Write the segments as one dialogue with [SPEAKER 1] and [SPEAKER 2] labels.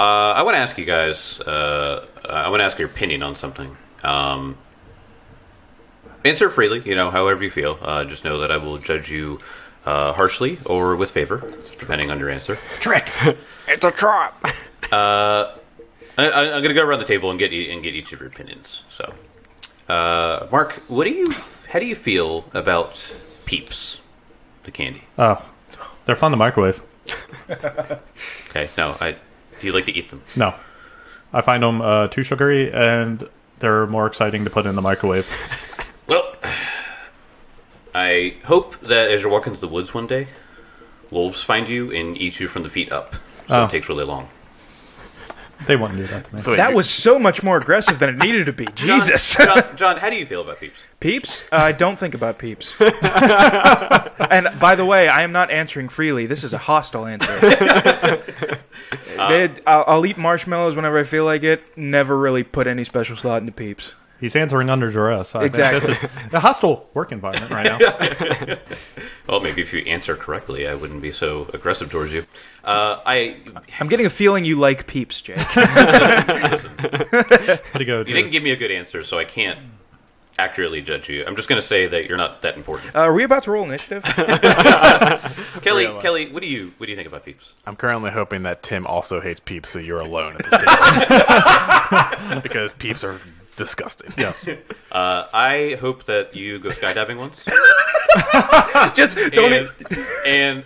[SPEAKER 1] I want to ask you guys. I want to ask your opinion on something. Answer freely, however you feel. Just know that I will judge you harshly or with favor, depending on your answer.
[SPEAKER 2] Trick. It's a trap.
[SPEAKER 1] I'm going to go around the table and get each of your opinions. So, Mark, how do you feel about Peeps, the candy?
[SPEAKER 3] Oh, they're fun to microwave.
[SPEAKER 1] Okay, do you like to eat them?
[SPEAKER 3] No. I find them too sugary, and they're more exciting to put in the microwave.
[SPEAKER 1] Well, I hope that as you're walking through the woods one day, wolves find you and eat you from the feet up. So it takes really long.
[SPEAKER 3] They wouldn't do that to me.
[SPEAKER 2] So
[SPEAKER 4] That was so much more aggressive than it needed to be. Jesus.
[SPEAKER 1] John, how do you feel about Peeps?
[SPEAKER 4] Peeps? I don't think about Peeps. And by the way, I am not answering freely. This is a hostile answer. I'll eat marshmallows whenever I feel like it. Never really put any special thought into Peeps.
[SPEAKER 3] He's answering under duress.
[SPEAKER 4] Exactly.
[SPEAKER 3] This is a hostile work environment right now.
[SPEAKER 1] Well, maybe if you answer correctly, I wouldn't be so aggressive towards you.
[SPEAKER 4] I'm getting a feeling you like Peeps, Jake.
[SPEAKER 1] Listen,
[SPEAKER 3] Pretty good.
[SPEAKER 1] you didn't give me a good answer, so I can't accurately judge you. I'm just going to say that you're not that important.
[SPEAKER 4] Are we about to roll initiative?
[SPEAKER 1] Kelly, what do you think about Peeps?
[SPEAKER 2] I'm currently hoping that Tim also hates Peeps, so you're alone at this table. Because Peeps are disgusting.
[SPEAKER 3] Yes.
[SPEAKER 1] I hope that you go skydiving once.
[SPEAKER 4] Just don't.
[SPEAKER 1] And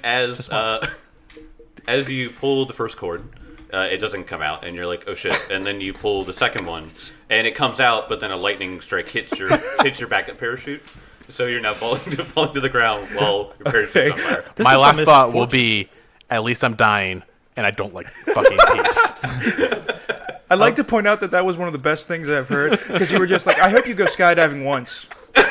[SPEAKER 1] as you pull the first cord, it doesn't come out, and you're like, oh shit! And then you pull the second one, and it comes out, but then a lightning strike hits your backup parachute, so you're now falling to the ground while your parachute's on fire.
[SPEAKER 2] My last thought will be, at least I'm dying, and I don't like fucking Peeps.
[SPEAKER 4] I'd like to point out that was one of the best things I've heard, because you were just like, I hope you go skydiving once.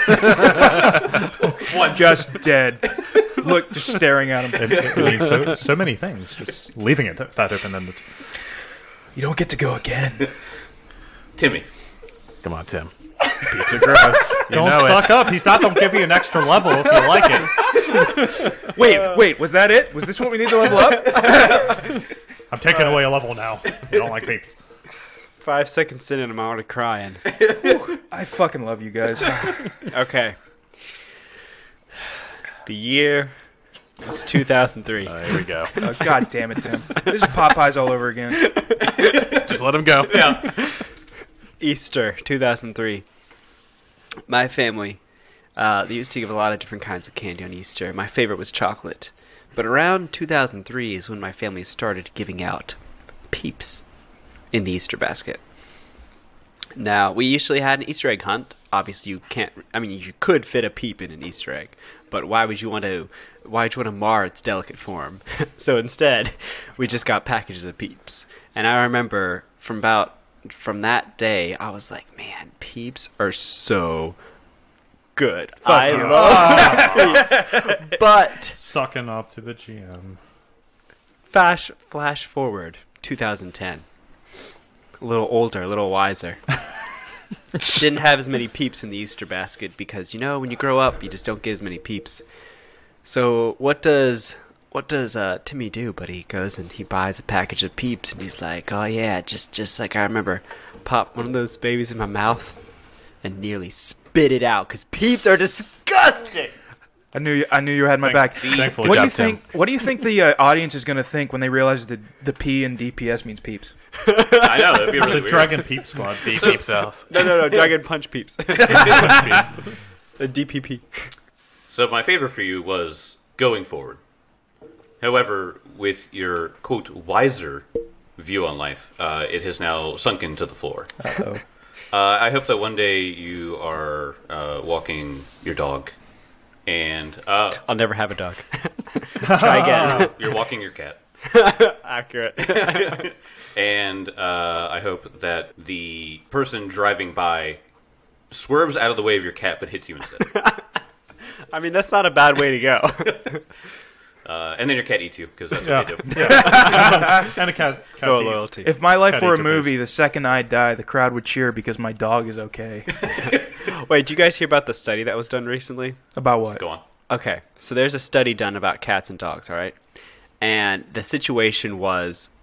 [SPEAKER 4] Just dead. Look, just staring at him.
[SPEAKER 3] It means so many things. Just leaving it that open-ended.
[SPEAKER 4] You don't get to go again.
[SPEAKER 1] Timmy.
[SPEAKER 2] Come on, Tim. Peeps are gross. You
[SPEAKER 3] Don't
[SPEAKER 2] know
[SPEAKER 3] suck up. He's not going to give you an extra level if you like it.
[SPEAKER 4] Wait, was that it? Was this what we need to level up?
[SPEAKER 3] I'm taking away a level now. You don't like Peeps.
[SPEAKER 5] 5 seconds in and I'm already crying.
[SPEAKER 4] I fucking love you guys.
[SPEAKER 5] Okay. The year is 2003.
[SPEAKER 2] Here we go.
[SPEAKER 4] Oh, God damn it, Tim. This is Popeyes all over again.
[SPEAKER 2] Just let him go.
[SPEAKER 1] Yeah.
[SPEAKER 5] Easter 2003. My family, they used to give a lot of different kinds of candy on Easter. My favorite was chocolate. But around 2003 is when my family started giving out Peeps in the Easter basket. Now, we usually had an Easter egg hunt. Obviously, you could fit a Peep in an Easter egg, but why would you want to mar its delicate form? So instead, we just got packages of Peeps. And I remember from that day, I was like, man, Peeps are so good. I love Peeps. But
[SPEAKER 3] Sucking up to the GM.
[SPEAKER 5] flash forward, 2010. A little older, a little wiser. Didn't have as many Peeps in the Easter basket because, when you grow up, you just don't get as many Peeps. So what does Timmy do? But he goes and he buys a package of Peeps, and he's like, oh yeah, just like I remember, pop one of those babies in my mouth and nearly spit it out because Peeps are disgusting.
[SPEAKER 4] I knew you had my back.
[SPEAKER 3] Thankful
[SPEAKER 4] What do
[SPEAKER 3] job,
[SPEAKER 4] you think? What do you think the audience is going to think when they realize that the P in DPS means Peeps?
[SPEAKER 1] I know, that'd be really
[SPEAKER 3] The
[SPEAKER 1] weird.
[SPEAKER 3] Dragon Peep Squad.
[SPEAKER 2] The Peeps house.
[SPEAKER 5] No, Dragon Punch Peeps. The DPP.
[SPEAKER 1] So my favor for you was going forward. However, with your, quote, wiser view on life, it has now sunk into the floor.
[SPEAKER 4] Uh-oh.
[SPEAKER 1] I hope that one day you are walking your dog, and
[SPEAKER 5] I'll never have a dog. Try again.
[SPEAKER 1] you're walking your cat.
[SPEAKER 5] Accurate.
[SPEAKER 1] And I hope that the person driving by swerves out of the way of your cat but hits you instead.
[SPEAKER 5] I mean, that's not a bad way to go.
[SPEAKER 1] And then your cat eats you, because that's what they do.
[SPEAKER 3] And a cat.
[SPEAKER 5] No
[SPEAKER 3] teeth.
[SPEAKER 5] loyalty.
[SPEAKER 4] If my life
[SPEAKER 3] Cat
[SPEAKER 4] were a
[SPEAKER 3] eats your
[SPEAKER 4] movie, the second I die, the crowd would cheer because my dog is okay.
[SPEAKER 5] Wait, did you guys hear about the study that was done recently?
[SPEAKER 4] About what?
[SPEAKER 1] Go on.
[SPEAKER 5] Okay, so there's a study done about cats and dogs, all right? And the situation was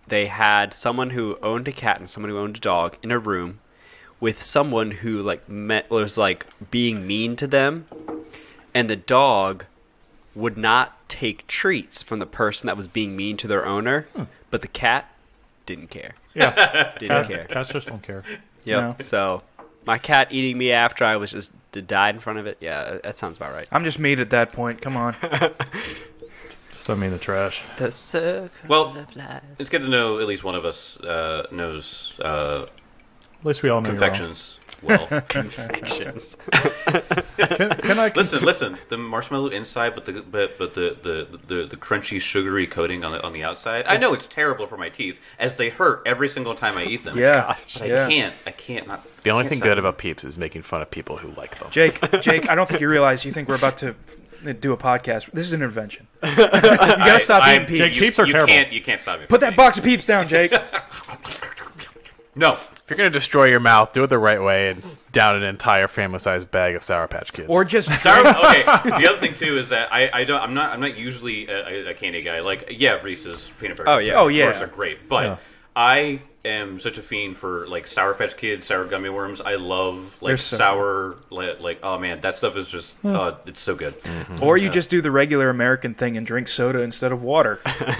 [SPEAKER 5] they had someone who owned a cat and someone who owned a dog in a room with someone who was like being mean to them, and the dog would not take treats from the person that was being mean to their owner, but the cat didn't care.
[SPEAKER 3] Yeah,
[SPEAKER 5] Didn't care.
[SPEAKER 3] cats just don't care.
[SPEAKER 5] Yep.
[SPEAKER 4] No.
[SPEAKER 5] So my cat eating me after I was just died in front of it. Yeah, that sounds about right.
[SPEAKER 4] I'm just meat at that point. Come on.
[SPEAKER 3] Just don't mean the trash.
[SPEAKER 5] The circle
[SPEAKER 1] Well,
[SPEAKER 5] of life.
[SPEAKER 1] it's good to know at least one of us knows
[SPEAKER 3] At least we all know
[SPEAKER 1] confections well.
[SPEAKER 5] Confections.
[SPEAKER 3] Can I
[SPEAKER 1] Listen. The marshmallow inside, but the crunchy, sugary coating on the outside. I know it's terrible for my teeth, as they hurt every single time I eat them.
[SPEAKER 4] Yeah.
[SPEAKER 1] But
[SPEAKER 4] Yeah.
[SPEAKER 1] I can't not.
[SPEAKER 2] The only
[SPEAKER 1] can't
[SPEAKER 2] thing
[SPEAKER 1] stop
[SPEAKER 2] good
[SPEAKER 1] eating.
[SPEAKER 2] about Peeps is making fun of people who like them.
[SPEAKER 4] Jake, I don't think you realize. You think we're about to do a podcast. This is an intervention. You gotta stop eating peeps.
[SPEAKER 3] Jake, Peeps are terrible.
[SPEAKER 1] You can't stop me.
[SPEAKER 4] Put that box of peeps down, Jake.
[SPEAKER 1] No.
[SPEAKER 2] If you're going to destroy your mouth, do it the right way and down an entire family-sized bag of Sour Patch Kids.
[SPEAKER 4] Or just
[SPEAKER 1] Okay. The other thing too is that I'm not usually a candy guy. Like Reese's peanut butter.
[SPEAKER 5] Oh,
[SPEAKER 1] cups,
[SPEAKER 5] yeah.
[SPEAKER 4] Oh,
[SPEAKER 1] of
[SPEAKER 4] yeah.
[SPEAKER 1] course, are great. But
[SPEAKER 3] Yeah.
[SPEAKER 1] I am such a fiend for like Sour Patch Kids, sour gummy worms. I love
[SPEAKER 4] They're
[SPEAKER 1] like
[SPEAKER 4] so
[SPEAKER 1] sour. Like oh man, that stuff is just it's so good.
[SPEAKER 4] Or you just do the regular American thing and drink soda instead of water.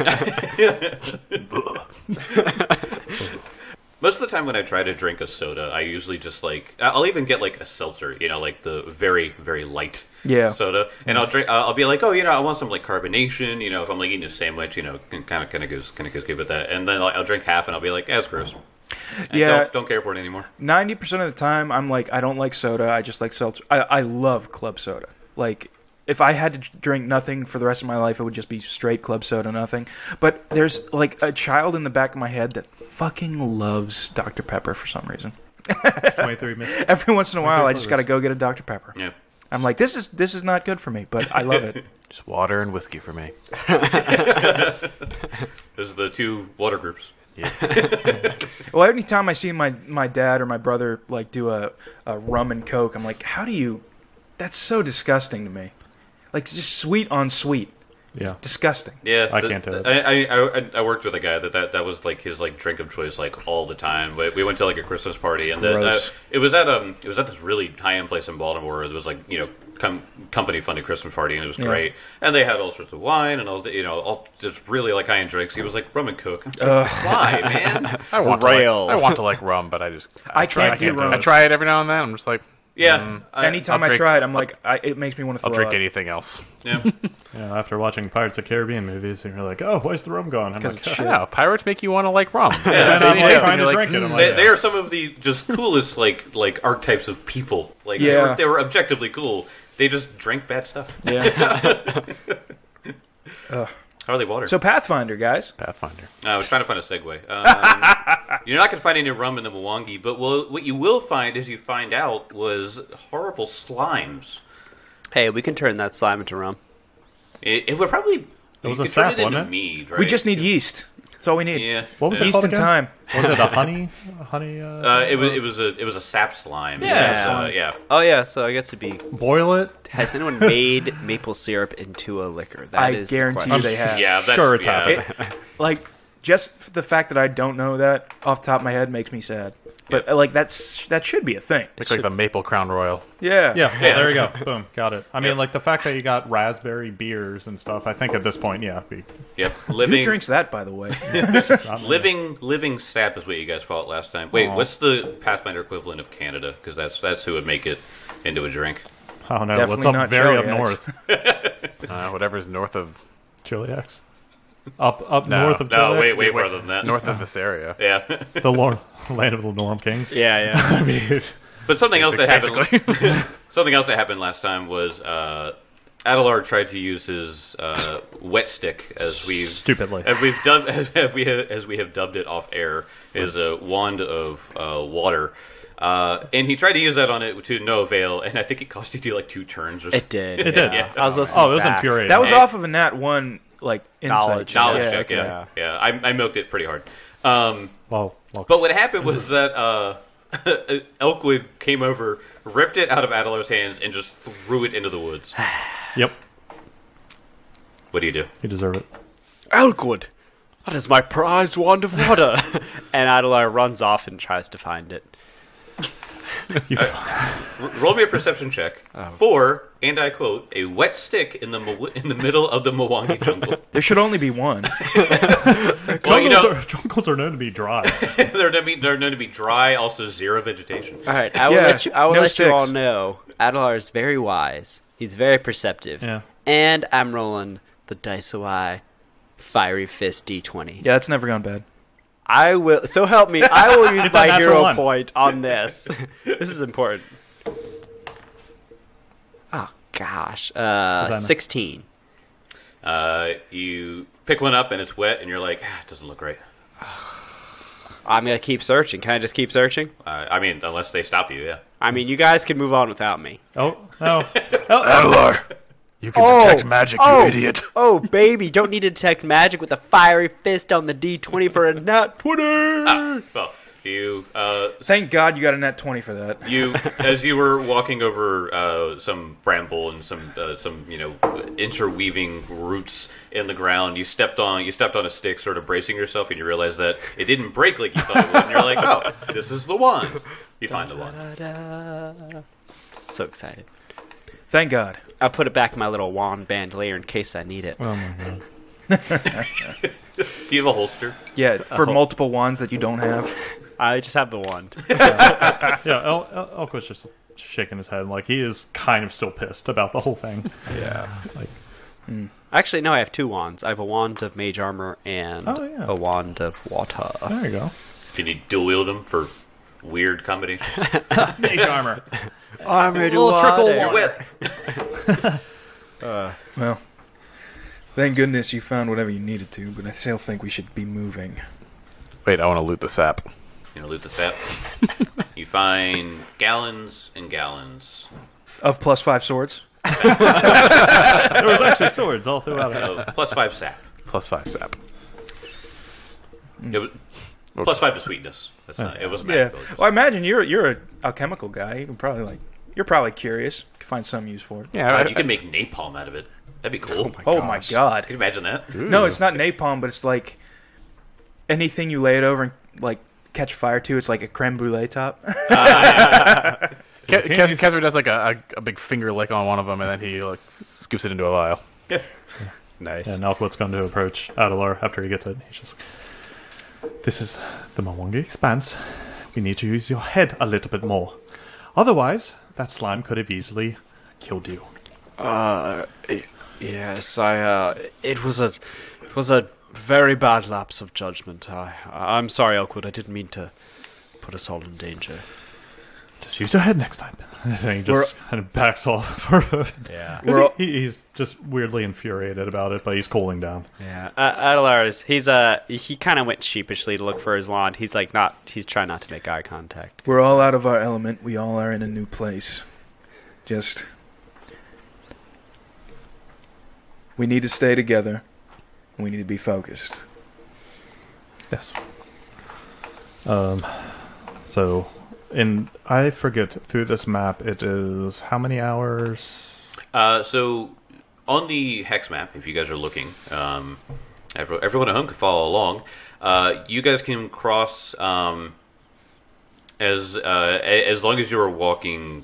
[SPEAKER 1] Most of the time when I try to drink a soda, I usually just like I'll even get like a seltzer, like the very very light soda, and I'll drink. I'll be like, I want some like carbonation, if I'm like eating a sandwich, kind of goes good with that, and then I'll drink half, and I'll be like, that's gross. And
[SPEAKER 4] Yeah.
[SPEAKER 1] don't care for it anymore.
[SPEAKER 4] 90% of the time, I'm like, I don't like soda. I just like seltzer. I love club soda. Like, if I had to drink nothing for the rest of my life, it would just be straight club soda, nothing. But there's like a child in the back of my head that fucking loves Dr. Pepper for some reason.
[SPEAKER 3] 23 minutes.
[SPEAKER 4] Every once in a while, I just
[SPEAKER 3] flavors.
[SPEAKER 4] got to go get a Dr. Pepper.
[SPEAKER 1] Yeah.
[SPEAKER 4] I'm like, this is not good for me, but I love it.
[SPEAKER 2] Just water and whiskey for me.
[SPEAKER 1] Those are the two water groups.
[SPEAKER 4] Well, anytime I see my dad or my brother like do a rum and coke, I'm like, how do you? That's so disgusting to me. Like just sweet on sweet.
[SPEAKER 3] Yeah.
[SPEAKER 4] Disgusting.
[SPEAKER 1] Yeah,
[SPEAKER 3] I can't do it.
[SPEAKER 1] I worked with a guy that was like his like drink of choice like all the time. But we went to like a Christmas party, and
[SPEAKER 4] Gross.
[SPEAKER 1] it was at this really high end place in Baltimore. It was like company funded Christmas party, and it was
[SPEAKER 4] Yeah.
[SPEAKER 1] great. And they had all sorts of wine and all just really like high end drinks. He was like rum and coke. I'm like, why, man?
[SPEAKER 2] I want
[SPEAKER 5] Rail.
[SPEAKER 2] To like rum, but I just
[SPEAKER 4] I can't do rum.
[SPEAKER 2] I try it every now and then. I'm just like,
[SPEAKER 1] Yeah.
[SPEAKER 4] Anytime
[SPEAKER 2] I'll
[SPEAKER 4] I
[SPEAKER 2] drink-
[SPEAKER 4] try it, I'm like, it makes me want to
[SPEAKER 2] I'll
[SPEAKER 4] throw
[SPEAKER 2] drink
[SPEAKER 4] up.
[SPEAKER 2] anything else.
[SPEAKER 1] yeah.
[SPEAKER 3] Yeah, after watching Pirates of the Caribbean movies, and you're like, oh, where's the rum going? I'm
[SPEAKER 4] 'Cause
[SPEAKER 3] like,
[SPEAKER 4] it's
[SPEAKER 2] I know, pirates make you want to like rum.
[SPEAKER 3] and I'm
[SPEAKER 2] It
[SPEAKER 3] like
[SPEAKER 2] is,
[SPEAKER 3] trying
[SPEAKER 2] and
[SPEAKER 3] to
[SPEAKER 2] you're
[SPEAKER 3] drink it. I'm
[SPEAKER 1] They,
[SPEAKER 3] like,
[SPEAKER 1] they are some of the just coolest like archetypes of people. Like
[SPEAKER 4] Yeah.
[SPEAKER 1] they were objectively cool. They just drank bad stuff.
[SPEAKER 4] Yeah.
[SPEAKER 1] Hardly water.
[SPEAKER 4] So Pathfinder, guys.
[SPEAKER 2] Pathfinder.
[SPEAKER 1] I was trying to find a segue. You're not going to find any rum in the Mwangi, but what you will find, as you find out, was horrible slimes.
[SPEAKER 5] Hey, we can turn that slime into rum.
[SPEAKER 1] It would probably.
[SPEAKER 3] It was
[SPEAKER 1] you
[SPEAKER 3] a
[SPEAKER 1] could turn
[SPEAKER 3] sap,
[SPEAKER 1] it into
[SPEAKER 3] wasn't it?
[SPEAKER 1] mead, right?
[SPEAKER 4] We just need yeast. That's all we need.
[SPEAKER 1] Yeah.
[SPEAKER 3] What was it
[SPEAKER 4] Yeast
[SPEAKER 3] called
[SPEAKER 4] and
[SPEAKER 3] again?
[SPEAKER 4] time.
[SPEAKER 3] Was it a honey?
[SPEAKER 1] It was a sap slime.
[SPEAKER 5] Yeah.
[SPEAKER 1] So, yeah.
[SPEAKER 5] Oh yeah, so I guess it'd be.
[SPEAKER 3] Boil it.
[SPEAKER 5] Has anyone made maple syrup into a liquor? That
[SPEAKER 4] I
[SPEAKER 5] is the
[SPEAKER 4] guarantee you
[SPEAKER 5] question.
[SPEAKER 4] they have.
[SPEAKER 1] Yeah. That's,
[SPEAKER 3] Sure it's
[SPEAKER 1] yeah.
[SPEAKER 3] happened.
[SPEAKER 4] Like, just the fact that I don't know that off the top of my head makes me sad. But like that should be a thing.
[SPEAKER 2] It's like the Maple Crown Royal.
[SPEAKER 4] Yeah.
[SPEAKER 3] Yeah, there you go. Boom, got it. I mean,
[SPEAKER 1] Yeah.
[SPEAKER 3] like the fact that you got raspberry beers and stuff. I think at this point, yeah,
[SPEAKER 1] Yep.
[SPEAKER 4] Who
[SPEAKER 1] Living.
[SPEAKER 4] drinks that, by the way?
[SPEAKER 1] Living sap is what you guys fought last time. Wait,
[SPEAKER 3] Aw.
[SPEAKER 1] what's the Pathfinder equivalent of Canada? Because that's who would make it into a drink.
[SPEAKER 3] I don't know.
[SPEAKER 4] Definitely
[SPEAKER 3] What's up
[SPEAKER 4] not
[SPEAKER 3] very up
[SPEAKER 4] Chiliacs.
[SPEAKER 3] north?
[SPEAKER 2] Whatever's north of
[SPEAKER 3] Chiliacs. Up
[SPEAKER 2] No.
[SPEAKER 3] north of
[SPEAKER 1] No,
[SPEAKER 3] Chiliacs?
[SPEAKER 1] way further than that.
[SPEAKER 2] north of this area.
[SPEAKER 1] Yeah.
[SPEAKER 3] The land of the Norm Kings.
[SPEAKER 5] Yeah, yeah.
[SPEAKER 3] I mean,
[SPEAKER 1] But something else that
[SPEAKER 2] Basically.
[SPEAKER 1] happened. Something else that happened last time was Adelar tried to use his wet stick, as we've
[SPEAKER 3] stupidly.
[SPEAKER 1] as we have dubbed it off air, is a wand of water. And he tried to use that on it to no avail, and I think it cost you like 2 turns. Or
[SPEAKER 5] It did.
[SPEAKER 3] It did.
[SPEAKER 5] Yeah. I was listening.
[SPEAKER 3] Oh, it was
[SPEAKER 5] back.
[SPEAKER 3] infuriating.
[SPEAKER 4] That was
[SPEAKER 1] Hey.
[SPEAKER 4] off of a Nat 1, like,
[SPEAKER 5] Knowledge.
[SPEAKER 4] insight.
[SPEAKER 1] knowledge
[SPEAKER 4] Yeah,
[SPEAKER 1] check.
[SPEAKER 4] okay.
[SPEAKER 1] Yeah. I milked it pretty hard.
[SPEAKER 3] Well,
[SPEAKER 1] But what happened was that Elkwood came over, ripped it out of Adelar's hands, and just threw it into the woods.
[SPEAKER 3] yep,
[SPEAKER 1] What do you do?
[SPEAKER 3] you deserve it.
[SPEAKER 5] Elkwood. That is my prized wand of water. And Adelar runs off and tries to find it.
[SPEAKER 1] Roll me a perception check for, and I quote, a wet stick in the middle of the Mwangi jungle.
[SPEAKER 4] There should only be one.
[SPEAKER 3] Jungles are known to be dry.
[SPEAKER 1] They're known to be dry, also zero vegetation.
[SPEAKER 5] All right, I will
[SPEAKER 4] Yeah,
[SPEAKER 5] let you. I will
[SPEAKER 4] no
[SPEAKER 5] let you all
[SPEAKER 4] sticks.
[SPEAKER 5] know. Adelar is very wise. He's very perceptive.
[SPEAKER 3] Yeah.
[SPEAKER 5] And I'm rolling the Daisawai Fiery Fist D20.
[SPEAKER 4] Yeah, that's never gone bad.
[SPEAKER 5] I will. So help me. I will use
[SPEAKER 3] Hit
[SPEAKER 5] my
[SPEAKER 3] that natural
[SPEAKER 5] hero
[SPEAKER 3] one.
[SPEAKER 5] point on this. This is important. Oh gosh,
[SPEAKER 3] that?
[SPEAKER 5] 16.
[SPEAKER 1] You pick one up and it's wet, and you're like, it doesn't look right.
[SPEAKER 5] I'm gonna keep searching. Can I just keep searching?
[SPEAKER 1] I mean, unless they stop you, yeah.
[SPEAKER 5] I mean, you guys can move on without me.
[SPEAKER 3] Oh, no.
[SPEAKER 2] Adelar, you can detect magic, you idiot.
[SPEAKER 5] Oh, baby, don't need to detect magic with a fiery fist on the D20 for a nat 20.
[SPEAKER 1] Well, you
[SPEAKER 4] Thank God you got a net 20 for that.
[SPEAKER 1] as you were walking over some bramble and some interweaving roots in the ground, you stepped on a stick, sort of bracing yourself, and you realize that it didn't break like you thought it would. And you're like, oh, this is the wand. You find the wand.
[SPEAKER 5] So excited.
[SPEAKER 4] Thank God.
[SPEAKER 5] I'll put it back in my little wand bandolier in case I need it.
[SPEAKER 3] Oh, my God.
[SPEAKER 1] Do you have a holster?
[SPEAKER 4] Yeah, for multiple wands that you don't have.
[SPEAKER 5] I just have the wand.
[SPEAKER 3] Yeah, Elquist's just shaking his head. Like, he is kind of still pissed about the whole thing.
[SPEAKER 2] Yeah.
[SPEAKER 5] Actually, no, I have two wands. I have a wand of mage armor and a wand of water.
[SPEAKER 3] There you go.
[SPEAKER 1] Can you dual wield them for weird combinations?
[SPEAKER 3] Mage armor.
[SPEAKER 5] Armor to
[SPEAKER 3] Little trickle
[SPEAKER 5] water.
[SPEAKER 1] You're wet.
[SPEAKER 4] Well, thank goodness you found whatever you needed to, but I still think we should be moving.
[SPEAKER 2] Wait, I want to loot the sap.
[SPEAKER 1] You know, loot the sap. You find gallons and gallons
[SPEAKER 4] Of +5 swords?
[SPEAKER 3] There was actually swords all throughout it.
[SPEAKER 1] of +5 sap.
[SPEAKER 2] +5 sap.
[SPEAKER 1] It was, +5 to sweetness. That's not. It wasn't bad.
[SPEAKER 4] Yeah.
[SPEAKER 1] Intelligence.
[SPEAKER 4] Well, I imagine you're a alchemical guy. You can probably you're probably curious. You can find some use for it.
[SPEAKER 2] Yeah,
[SPEAKER 1] You can make napalm out of it. That'd be cool.
[SPEAKER 4] Oh my God.
[SPEAKER 1] Can you imagine that?
[SPEAKER 4] No, it's not napalm, but it's like anything you lay it over and like catch fire to. It's like a creme brulee top.
[SPEAKER 2] Catherine does like a big finger lick on one of them, and then he like scoops it into a vial.
[SPEAKER 1] Yeah.
[SPEAKER 5] Nice.
[SPEAKER 3] And Elquist's going to approach Adelar after he gets it. He's just like, this is the Mwangi Expanse. We need to use your head a little bit more. Otherwise, that slime could have easily killed you.
[SPEAKER 5] Yes, it was a very bad lapse of judgment. I'm sorry, Elkwood. I didn't mean to put us all in danger.
[SPEAKER 3] Just use your head next time. And he just kind of backs off.
[SPEAKER 5] Yeah.
[SPEAKER 3] 'Cause he's just weirdly infuriated about it, but he's cooling down.
[SPEAKER 5] Yeah. Adelar he kind of went sheepishly to look for his wand. He's trying not to make eye contact.
[SPEAKER 4] We're all out of our element. We all are in a new place. We need to stay together. We need to be focused.
[SPEAKER 3] Yes. So, I forget, through this map, it is how many hours?
[SPEAKER 1] So, on the hex map, if you guys are looking, everyone at home can follow along. You guys can cross as long as you are walking.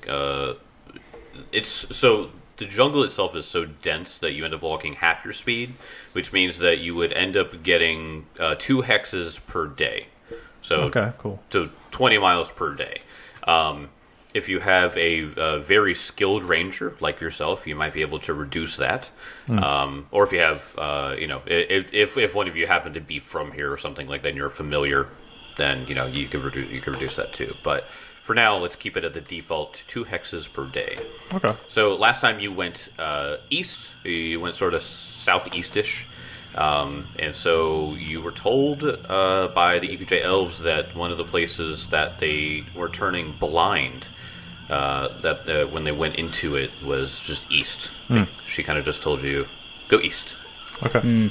[SPEAKER 1] The jungle itself is so dense that you end up walking half your speed, which means that you would end up getting 2 hexes per day. So,
[SPEAKER 3] Okay, cool.
[SPEAKER 1] So 20 miles per day. If you have a very skilled ranger like yourself, you might be able to reduce that. Or if you have, if one of you happen to be from here or something like that, and you're familiar, then you can reduce that too. But for now, let's keep it at the default 2 hexes per day.
[SPEAKER 3] Okay.
[SPEAKER 1] So last time you went east, you went sort of southeastish. And so you were told by the EPJ elves that one of the places that they were turning blind, that when they went into it, was just east. She kind of just told you, go east.
[SPEAKER 3] Okay.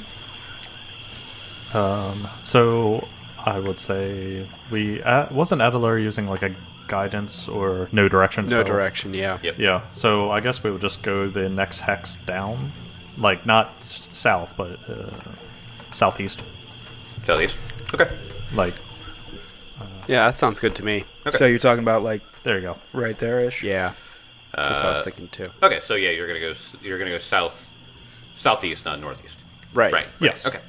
[SPEAKER 3] So I would say wasn't Adelar using like a guidance or no direction
[SPEAKER 5] No
[SPEAKER 3] spell?
[SPEAKER 5] direction, yeah.
[SPEAKER 1] Yep.
[SPEAKER 3] Yeah, so I guess we would just go the next hex down. Like, not south, but southeast.
[SPEAKER 1] Southeast. Okay.
[SPEAKER 3] Like,
[SPEAKER 5] Yeah, that sounds good to me.
[SPEAKER 1] Okay.
[SPEAKER 4] So you're talking about like
[SPEAKER 3] there you go.
[SPEAKER 4] right there-ish?
[SPEAKER 5] Yeah, that's what I was thinking too.
[SPEAKER 1] Okay, so yeah, you're gonna go southeast, not northeast.
[SPEAKER 5] Right.
[SPEAKER 1] Right.
[SPEAKER 3] Yes.
[SPEAKER 1] Okay.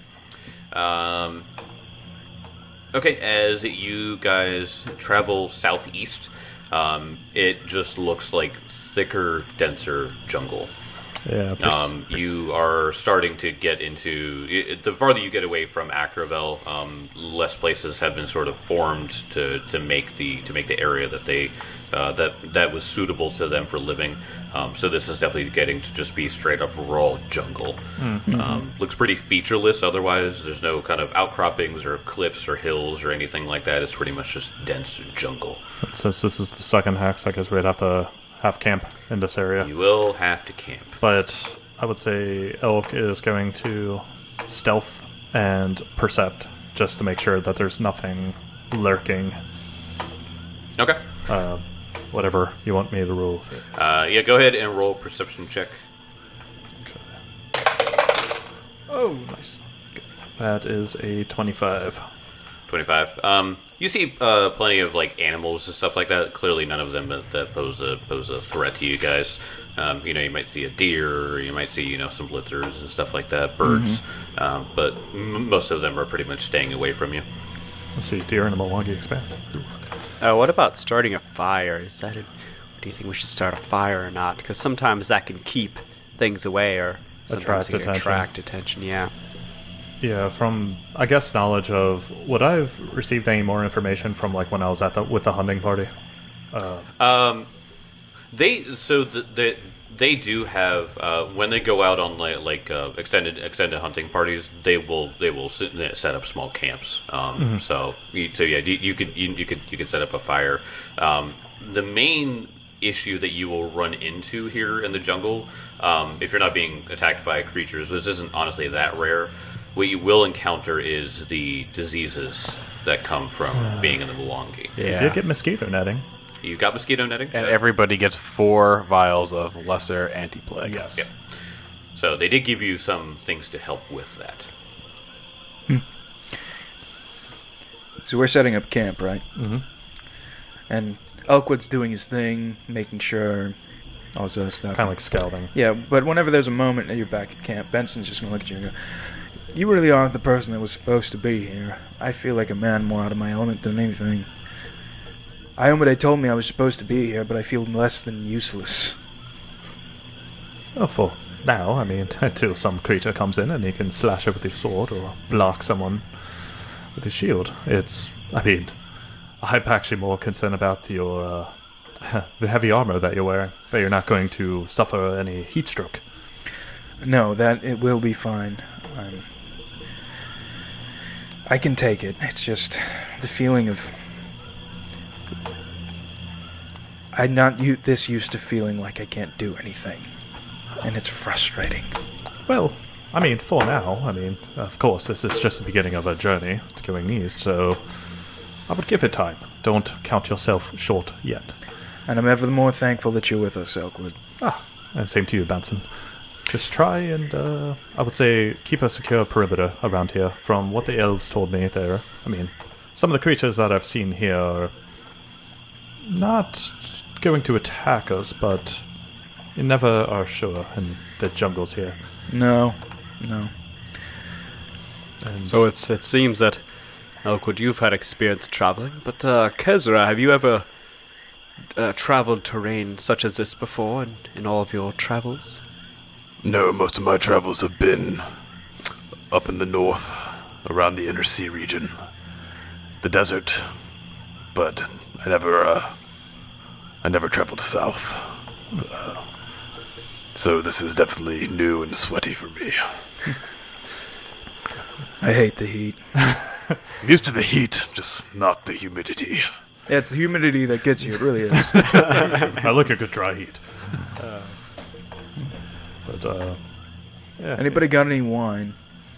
[SPEAKER 1] Okay, as you guys travel southeast, it just looks like thicker, denser jungle.
[SPEAKER 3] Yeah.
[SPEAKER 1] You are starting to get into the farther you get away from Acravel, less places have been sort of formed to make the area that they that was suitable to them for living. So this is definitely getting to just be straight up raw jungle. Looks pretty featureless. Otherwise, there's no kind of outcroppings or cliffs or hills or anything like that. It's pretty much just dense jungle.
[SPEAKER 3] Since this is the second hex, I guess we'd have to have camp in this area.
[SPEAKER 1] You will have to camp.
[SPEAKER 3] But I would say Elk is going to stealth and percept just to make sure that there's nothing lurking.
[SPEAKER 1] Okay.
[SPEAKER 3] Whatever you want me to roll.
[SPEAKER 1] Yeah, go ahead and roll perception check.
[SPEAKER 3] Oh, nice. That is a 25.
[SPEAKER 1] 25. You see plenty of like animals and stuff like that. Clearly, none of them that pose a threat to you guys. You might see a deer, or you might see some blitzers and stuff like that, birds. But most of them are pretty much staying away from you.
[SPEAKER 3] Let's see, deer in the Milwaukee Expanse.
[SPEAKER 5] What about starting a fire? Do you think we should start a fire or not? Because sometimes that can keep things away, or sometimes it can attract attention. Yeah.
[SPEAKER 3] Yeah, from I guess knowledge of would I've received any more information from like when I was with the hunting party?
[SPEAKER 1] They do have when they go out on like extended hunting parties, they will set up small camps. You could set up a fire. The main issue that you will run into here in the jungle, if you're not being attacked by creatures, which isn't honestly that rare, what you will encounter is the diseases that come from being in the Milwaukee.
[SPEAKER 3] You did get mosquito netting.
[SPEAKER 1] You got mosquito netting?
[SPEAKER 2] And everybody gets 4 vials of lesser anti-plague.
[SPEAKER 3] Yes.
[SPEAKER 1] Yeah. So they did give you some things to help with that.
[SPEAKER 4] So we're setting up camp, right?
[SPEAKER 3] Mm-hmm.
[SPEAKER 4] And Elkwood's doing his thing, making sure all this other stuff.
[SPEAKER 3] Kind of like scouting.
[SPEAKER 4] Yeah, but whenever there's a moment that you're back at camp, Benson's just going to look at you and go, "You really aren't the person that was supposed to be here. I feel like a man more out of my element than anything. Iomade told me I was supposed to be here, but I feel less than useless."
[SPEAKER 3] Oh, for now, I mean, until some creature comes in and he can slash it with his sword or block someone with his shield. I'm actually more concerned about your the heavy armor that you're wearing, that you're not going to suffer any heat stroke.
[SPEAKER 4] No, that it will be fine. I can take it. It's just the feeling of... I'm not this used to feeling like I can't do anything. And it's frustrating.
[SPEAKER 3] Well, I mean, for now, of course, this is just the beginning of a journey to going east, so I would give it time. Don't count yourself short yet.
[SPEAKER 4] And I'm ever the more thankful that you're with us, Elkwood.
[SPEAKER 3] And same to you, Benson. Just try and, I would say, keep a secure perimeter around here. From what the elves told me there, some of the creatures that I've seen here are not going to attack us, but you never are sure in the jungles here.
[SPEAKER 4] No.
[SPEAKER 3] And
[SPEAKER 5] So it seems that, Elkwood, you've had experience traveling, but Kezra, have you ever traveled terrain such as this before in all of your travels?
[SPEAKER 2] No, most of my travels have been up in the north, around the inner sea region, the desert, but I never traveled south. So this is definitely new and sweaty for me.
[SPEAKER 4] I hate the heat.
[SPEAKER 2] I'm used to the heat, just not the humidity.
[SPEAKER 4] Yeah, it's the humidity that gets you. It really is.
[SPEAKER 3] I look at good dry heat. Yeah.
[SPEAKER 4] Anybody got any wine?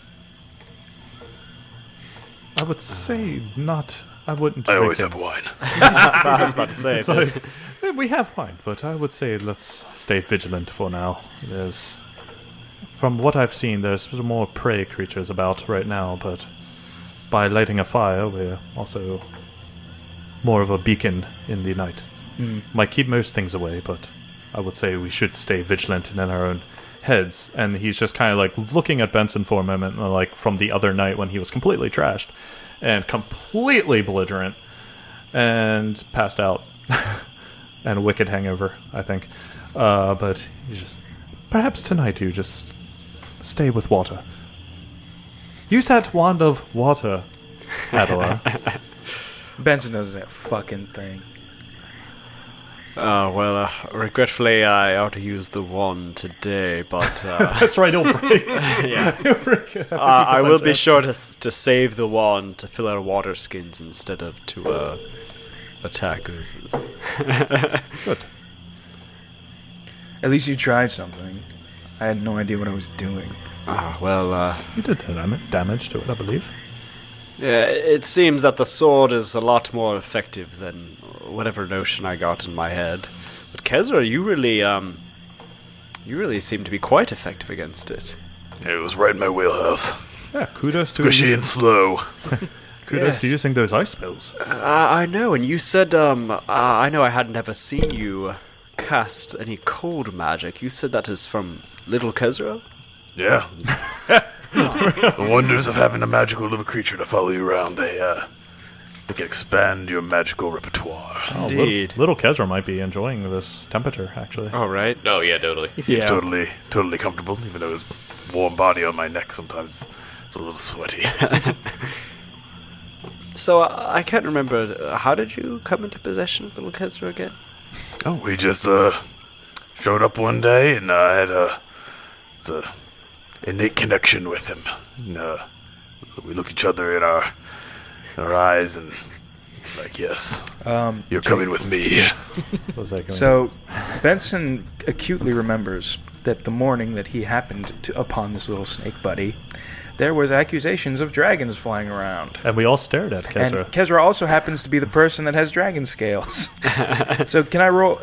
[SPEAKER 3] I would say not. I wouldn't.
[SPEAKER 2] I always
[SPEAKER 3] drink
[SPEAKER 2] have
[SPEAKER 3] it.
[SPEAKER 2] wine.
[SPEAKER 5] I was about to say,
[SPEAKER 3] It's like, we have wine, but I would say let's stay vigilant for now. From what I've seen, there's more prey creatures about right now, but by lighting a fire, we're also more of a beacon in the night. Might keep most things away, but I would say we should stay vigilant and in our own heads. And he's just kind of like looking at Benson for a moment, like from the other night when he was completely trashed and completely belligerent and passed out and a wicked hangover, I think. But he's just, perhaps tonight you just stay with water. Use that wand of water, Adelar.
[SPEAKER 4] Benson knows that fucking thing.
[SPEAKER 5] Regretfully, I ought to use the wand today, but
[SPEAKER 3] That's right, he'll break.
[SPEAKER 5] yeah.
[SPEAKER 3] He'll break it.
[SPEAKER 5] I will be
[SPEAKER 3] 50%
[SPEAKER 5] sure to save the wand to fill our water skins instead of to attack oozes.
[SPEAKER 3] Good.
[SPEAKER 4] At least you tried something. I had no idea what I was doing.
[SPEAKER 3] You did damage to it, I believe.
[SPEAKER 5] Yeah, it seems that the sword is a lot more effective than whatever notion I got in my head. But Kezra, you really seem to be quite effective against it.
[SPEAKER 2] It was right in my wheelhouse.
[SPEAKER 3] Yeah, kudos to
[SPEAKER 2] Squishy and slow.
[SPEAKER 3] kudos to
[SPEAKER 4] Yes.
[SPEAKER 3] using those ice spells.
[SPEAKER 5] I know, and you said, I know I had never seen you cast any cold magic. You said that is from Little Kezra?
[SPEAKER 2] Yeah. The wonders of having a magical little creature to follow you around, they can expand your magical repertoire.
[SPEAKER 3] Oh,
[SPEAKER 5] Indeed.
[SPEAKER 3] little Kezra might be enjoying this temperature, actually.
[SPEAKER 5] All right.
[SPEAKER 1] Oh yeah, totally.
[SPEAKER 4] Yeah.
[SPEAKER 2] Totally comfortable, even though his warm body on my neck sometimes it's a little sweaty.
[SPEAKER 5] So, I can't remember, how did you come into possession of Little Kezra again?
[SPEAKER 2] Oh, we just showed up one day and I had the innate connection with him. And, we looked each other in our eyes and like, yes, you're coming with me.
[SPEAKER 3] What's that going
[SPEAKER 4] So, Benson acutely remembers that the morning that he happened upon this little snake buddy, there was accusations of dragons flying around.
[SPEAKER 3] And we all stared at Kezra.
[SPEAKER 4] And Kezra also happens to be the person that has dragon scales. So can I roll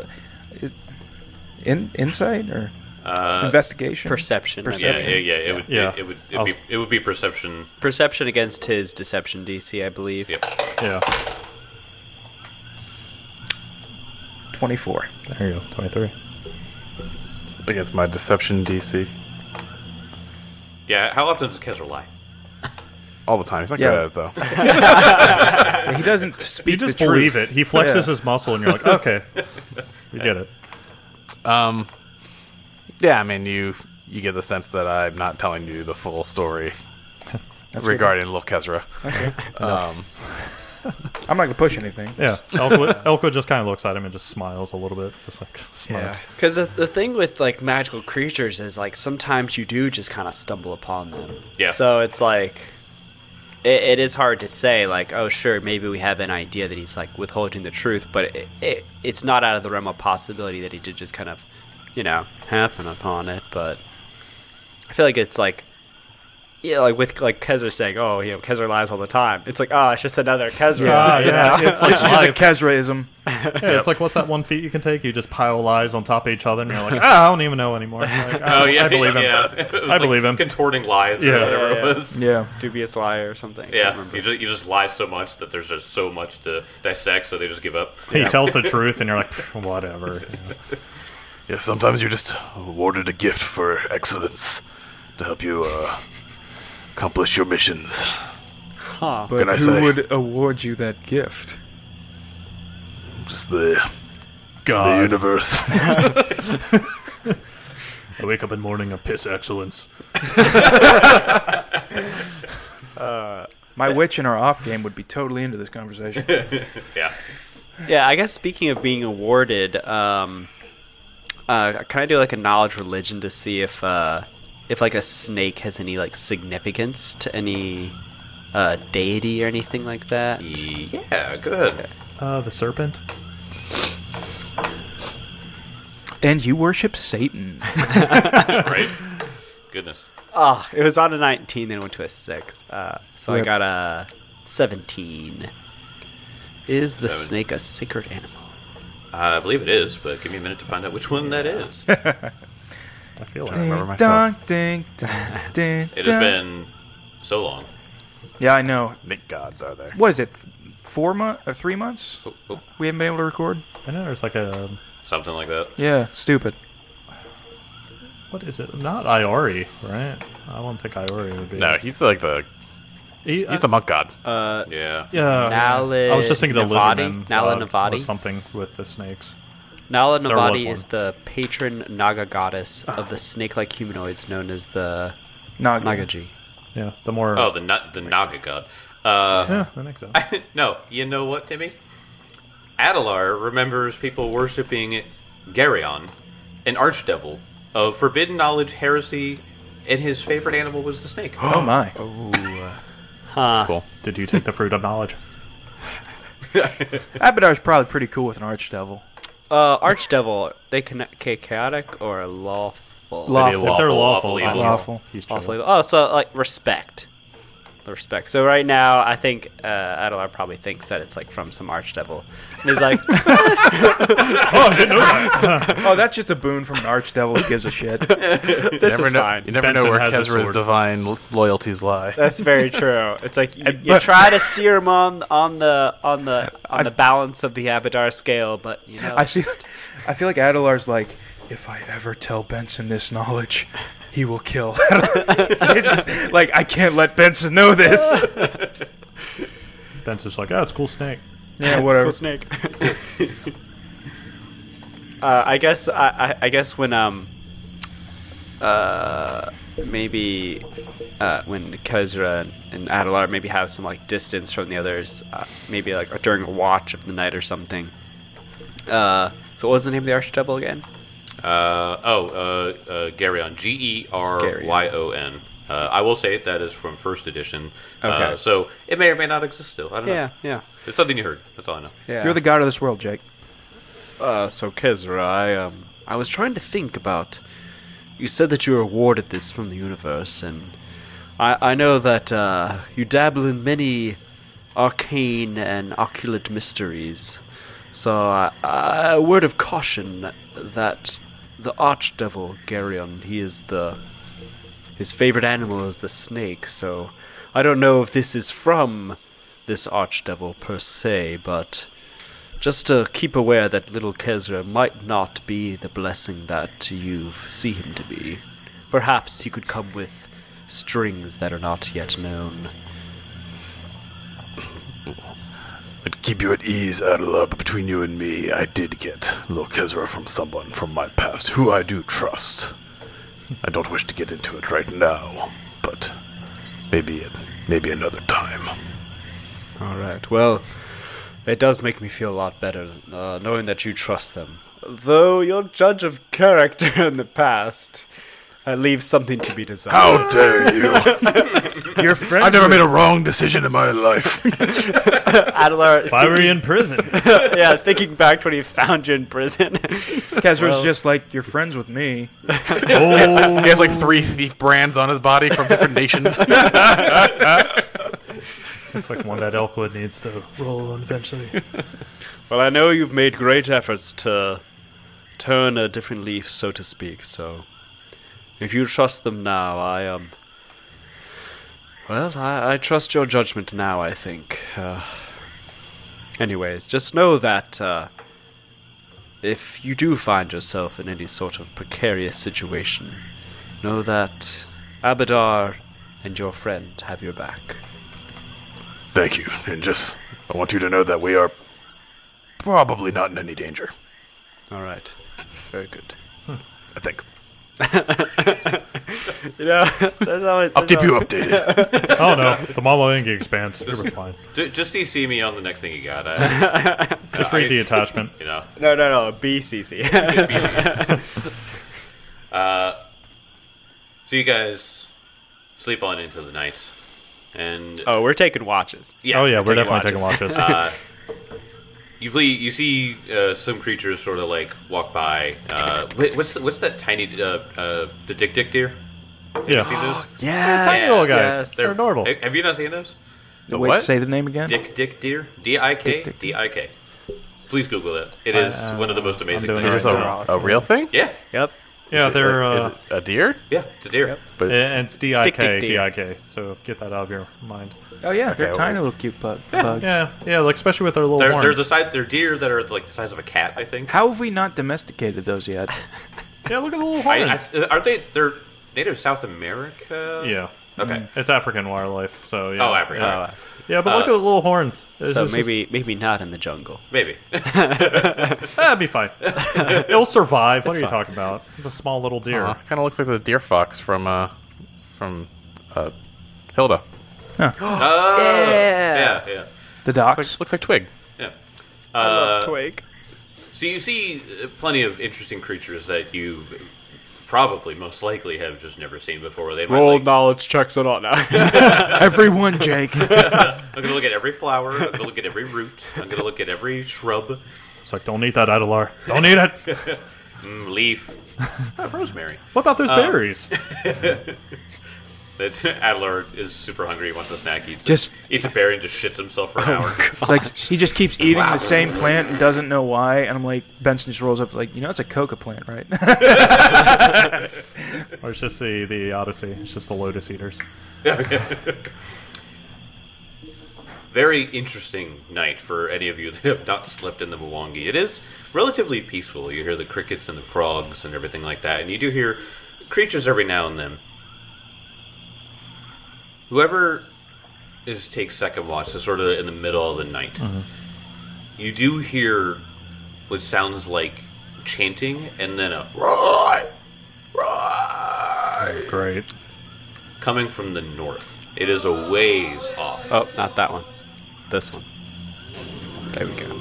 [SPEAKER 4] insight or investigation?
[SPEAKER 5] Perception.
[SPEAKER 4] Perception.
[SPEAKER 1] Yeah.
[SPEAKER 3] Yeah.
[SPEAKER 1] It would be perception.
[SPEAKER 5] Perception against his deception DC, I believe.
[SPEAKER 1] Yep.
[SPEAKER 3] Yeah.
[SPEAKER 4] 24.
[SPEAKER 3] There you go. 23.
[SPEAKER 6] Against my deception DC.
[SPEAKER 1] Yeah. How often does Kezra lie?
[SPEAKER 6] All the time. He's not
[SPEAKER 4] Yeah.
[SPEAKER 6] good at it, though.
[SPEAKER 4] He doesn't speak
[SPEAKER 3] You just
[SPEAKER 4] the
[SPEAKER 3] believe
[SPEAKER 4] truth.
[SPEAKER 3] it. He flexes
[SPEAKER 4] Yeah.
[SPEAKER 3] his muscle, and you're like, okay. You get it.
[SPEAKER 6] Yeah, I mean, you get the sense that I'm not telling you the full story regarding Lil Kezra.
[SPEAKER 4] I'm not going to push anything.
[SPEAKER 3] Yeah. Elkwood just kind of looks at him and just smiles a little bit. Just like, smiles.
[SPEAKER 5] Because the thing with like magical creatures is like sometimes you do just kind of stumble upon them.
[SPEAKER 1] Yeah.
[SPEAKER 5] So it's like it is hard to say like, oh sure, maybe we have an idea that he's like withholding the truth, but it's not out of the realm of possibility that he did just kind of, happen upon it. But I feel like it's like, yeah, like with like Kezra saying, oh, Kezra lies all the time. It's like, oh, it's just another Kezra.
[SPEAKER 3] Yeah. It's like
[SPEAKER 4] This is just a Kezraism.
[SPEAKER 3] Yeah, it's like, what's that one feat you can take? You just pile lies on top of each other, and you're like, I don't even know anymore. Like, I believe him.
[SPEAKER 1] Yeah. It was
[SPEAKER 3] I believe him.
[SPEAKER 1] Contorting lies.
[SPEAKER 3] Yeah.
[SPEAKER 1] Or whatever it was.
[SPEAKER 4] Yeah.
[SPEAKER 5] Dubious liar or something. I
[SPEAKER 1] Yeah.
[SPEAKER 5] can't remember.
[SPEAKER 1] You just lie so much that there's just so much to dissect, so they just give up.
[SPEAKER 3] He tells the truth, and you're like, whatever.
[SPEAKER 2] Yeah, sometimes you're just awarded a gift for excellence to help you accomplish your missions.
[SPEAKER 5] Huh.
[SPEAKER 4] But
[SPEAKER 2] Can I
[SPEAKER 4] who
[SPEAKER 2] say?
[SPEAKER 4] would award you that gift?
[SPEAKER 2] Just the
[SPEAKER 3] God.
[SPEAKER 2] universe.
[SPEAKER 3] I wake up in the morning and piss excellence.
[SPEAKER 4] My witch in our off game would be totally into this conversation.
[SPEAKER 1] Yeah.
[SPEAKER 5] Yeah, I guess speaking of being awarded, can I do like a knowledge religion to see if like a snake has any like significance to any deity or anything like that?
[SPEAKER 1] Yeah, good.
[SPEAKER 3] The serpent.
[SPEAKER 4] And you worship Satan.
[SPEAKER 1] Right? Goodness.
[SPEAKER 5] Oh, it was on a 19, then went to a 6. So I
[SPEAKER 4] Yep.
[SPEAKER 5] got a 17. Is the
[SPEAKER 1] 17.
[SPEAKER 5] snake a sacred animal?
[SPEAKER 1] I believe it is, but give me a minute to find out which one that is.
[SPEAKER 3] I feel like
[SPEAKER 6] remember
[SPEAKER 4] Ding
[SPEAKER 6] myself.
[SPEAKER 4] dong, ding dong, ding
[SPEAKER 1] It has
[SPEAKER 4] dong.
[SPEAKER 1] been so long.
[SPEAKER 4] Yeah, I know.
[SPEAKER 6] Nick gods are there.
[SPEAKER 4] What is it? 4 months or 3 months?
[SPEAKER 1] Oh, oh,
[SPEAKER 4] We haven't been able to record.
[SPEAKER 3] I know there's like a
[SPEAKER 1] something like that.
[SPEAKER 4] Yeah, stupid.
[SPEAKER 3] what is it? Not Iori, right? I don't think Iori would be.
[SPEAKER 6] No, he's like he's the monk god.
[SPEAKER 1] Yeah.
[SPEAKER 3] Yeah,
[SPEAKER 5] Nala
[SPEAKER 3] I was just thinking the
[SPEAKER 5] Navati?
[SPEAKER 3] lizardman.
[SPEAKER 5] Nala Navati?
[SPEAKER 3] Was something with the snakes.
[SPEAKER 5] Nala
[SPEAKER 3] There was
[SPEAKER 5] Navati
[SPEAKER 3] one.
[SPEAKER 5] is the patron Naga goddess of the snake-like humanoids known as the Nagaji.
[SPEAKER 3] Yeah, the more.
[SPEAKER 1] Oh, the Naga god.
[SPEAKER 3] yeah, that makes sense.
[SPEAKER 1] No, you know what, Timmy? Adelar remembers people worshipping Geryon, an archdevil of forbidden knowledge, heresy, and his favorite animal was the snake.
[SPEAKER 4] Oh my.
[SPEAKER 5] Huh.
[SPEAKER 6] Cool.
[SPEAKER 3] Did you take the fruit of knowledge?
[SPEAKER 4] Abadar's probably pretty cool with an archdevil.
[SPEAKER 5] Archdevil, they connect chaotic or lawful?
[SPEAKER 4] Lawful.
[SPEAKER 3] If they're
[SPEAKER 1] lawful,
[SPEAKER 3] lawful,
[SPEAKER 1] lawful.
[SPEAKER 4] Lawful.
[SPEAKER 3] He's chill.
[SPEAKER 5] Lawful evil. Oh, so like respect. The respect. So right now, I think Adelar probably thinks that it's like from some archdevil. And he's like,
[SPEAKER 3] Oh, I didn't know that.
[SPEAKER 4] Oh, that's just a boon from an archdevil who gives a shit.
[SPEAKER 5] this is
[SPEAKER 6] know,
[SPEAKER 5] fine.
[SPEAKER 6] You never
[SPEAKER 3] Benson
[SPEAKER 6] know where
[SPEAKER 3] has a
[SPEAKER 6] Kezra's
[SPEAKER 3] sword.
[SPEAKER 6] divine loyalties lie.
[SPEAKER 5] That's very true. It's like you try to steer him on the balance of the Abadar scale, but you know,
[SPEAKER 4] I feel like Adelar's like, if I ever tell Benson this knowledge, he will kill. It's just like, I can't let Benson know this.
[SPEAKER 3] Benson's like, oh, it's a cool snake.
[SPEAKER 4] Yeah, whatever.
[SPEAKER 5] Cool snake. I guess when maybe when Kezra and Adelar maybe have some like distance from the others, maybe like during a watch of the night or something. So what was the name of the archdevil again?
[SPEAKER 1] Geryon. Geryon. I will say that is from first edition.
[SPEAKER 5] Okay.
[SPEAKER 1] So it may or may not exist still. I don't know.
[SPEAKER 5] Yeah.
[SPEAKER 1] It's something you heard. That's all I know.
[SPEAKER 5] Yeah.
[SPEAKER 4] You're the god of this world, Jake.
[SPEAKER 5] So Kezra, I was trying to think about. You said that you were awarded this from the universe, and I know that you dabble in many arcane and occult mysteries. So a word of caution that the archdevil Geryon, his favorite animal is the snake. So I don't know if this is from this archdevil per se, but just to keep aware that little Kezra might not be the blessing that you see him to be. Perhaps he could come with strings that are not yet known.
[SPEAKER 2] I'd keep you at ease, Adela, but between you and me, I did get little Kezra from someone from my past who I do trust. I don't wish to get into it right now, but maybe another time.
[SPEAKER 5] Alright, well, it does make me feel a lot better knowing that you trust them. Though your judge of character in the past leaves something to be desired.
[SPEAKER 2] How dare you!
[SPEAKER 4] Your friends.
[SPEAKER 2] I've never made a wrong decision in my life.
[SPEAKER 5] Adelar,
[SPEAKER 3] If I were in prison.
[SPEAKER 5] yeah, thinking back to when he found you in prison.
[SPEAKER 4] Kezra's just like, you're friends with me.
[SPEAKER 3] Oh,
[SPEAKER 6] He has like 3 thief brands on his body from different nations.
[SPEAKER 3] it's like one that Elkwood needs to roll on eventually.
[SPEAKER 5] Well, I know you've made great efforts to turn a different leaf, so to speak, so if you trust them now, I trust your judgment now, I think. Anyways, just know that if you do find yourself in any sort of precarious situation, know that Abadar and your friend have your back.
[SPEAKER 2] Thank you, and I want you to know that we are probably not in any danger.
[SPEAKER 5] Alright. Very good.
[SPEAKER 2] I think.
[SPEAKER 5] You know, there's always...
[SPEAKER 2] I'll keep you updated.
[SPEAKER 3] Oh no, the Mamalingi expands. We're fine.
[SPEAKER 1] Just CC me on the next thing you got.
[SPEAKER 3] Just read the attachment.
[SPEAKER 1] You know.
[SPEAKER 5] No, BCC.
[SPEAKER 1] So you guys sleep on into the night, and
[SPEAKER 5] Oh, we're taking watches.
[SPEAKER 3] Oh yeah, we're definitely taking watches.
[SPEAKER 1] You see some creatures sort of like walk by. What's that tiny the dick deer? Have you seen
[SPEAKER 3] Yeah,
[SPEAKER 1] those?
[SPEAKER 5] Yeah,
[SPEAKER 3] tiny little guys.
[SPEAKER 5] yes.
[SPEAKER 3] They're adorable.
[SPEAKER 1] Have you not seen those?
[SPEAKER 6] The
[SPEAKER 4] Wait,
[SPEAKER 6] what?
[SPEAKER 4] say the name again.
[SPEAKER 1] Dick deer. D-I-K.
[SPEAKER 4] Dick.
[SPEAKER 1] D-I-K. Please Google it. It is one of the most amazing
[SPEAKER 3] doing
[SPEAKER 1] things.
[SPEAKER 6] Is this
[SPEAKER 3] Right now.
[SPEAKER 6] a real thing?
[SPEAKER 1] Yeah.
[SPEAKER 5] Yep.
[SPEAKER 3] Yeah, they're
[SPEAKER 6] Is it a deer?
[SPEAKER 1] Yeah, it's a deer.
[SPEAKER 6] But
[SPEAKER 3] and it's DIK,
[SPEAKER 5] Dick deer.
[SPEAKER 3] DIK. So get that out of your mind.
[SPEAKER 4] Oh yeah, they're
[SPEAKER 6] Okay,
[SPEAKER 4] tiny
[SPEAKER 6] well-
[SPEAKER 4] little cute bugs.
[SPEAKER 3] Yeah, like especially with their little
[SPEAKER 1] They're
[SPEAKER 3] horns.
[SPEAKER 1] the size. They're deer that are like the size of a cat. I think.
[SPEAKER 4] How have we not domesticated those yet?
[SPEAKER 3] Yeah, look at the little horns.
[SPEAKER 1] Aren't they? They're native to South America.
[SPEAKER 3] Yeah.
[SPEAKER 1] Okay.
[SPEAKER 3] It's African wildlife, so yeah.
[SPEAKER 1] Oh, Africa.
[SPEAKER 3] Yeah, but look at the little horns. It's
[SPEAKER 5] So
[SPEAKER 3] just-
[SPEAKER 5] maybe not in the jungle.
[SPEAKER 1] Maybe.
[SPEAKER 3] that'd be fine. It'll survive. What are you talking about? It's a small little deer.
[SPEAKER 6] kind of looks like the deer fox from Hilda.
[SPEAKER 1] Oh, yeah.
[SPEAKER 4] The docs.
[SPEAKER 6] Looks like Twig.
[SPEAKER 1] Yeah.
[SPEAKER 5] Twig.
[SPEAKER 1] So you see plenty of interesting creatures that you probably most likely have just never seen before. They might like,
[SPEAKER 5] knowledge checks it out now.
[SPEAKER 4] Everyone, Jake.
[SPEAKER 1] I'm gonna look at every flower. I'm gonna look at every root. I'm gonna look at every shrub.
[SPEAKER 3] It's like, don't eat that, Adelar. Don't eat it.
[SPEAKER 1] Leaf. Rosemary.
[SPEAKER 3] What about those berries?
[SPEAKER 1] That Adler is super hungry. He wants a snack.
[SPEAKER 4] Just-
[SPEAKER 1] Eats a berry and just shits himself for an hour.
[SPEAKER 4] Like he just keeps eating the same plant and doesn't know why. And I'm like, Benson just rolls up like, it's a coca plant, right?
[SPEAKER 3] Or it's just the Odyssey. It's just the Lotus Eaters.
[SPEAKER 1] Very interesting night for any of you that have not slept in the Mwangi. It is relatively peaceful. You hear the crickets and the frogs and everything like that, and you do hear creatures every now and then. Whoever takes second watch is sort of in the middle of the night. You do hear what sounds like chanting and then a
[SPEAKER 3] Great.
[SPEAKER 1] coming from the north. It is a ways off.
[SPEAKER 5] Oh, not that one. This one. There we go.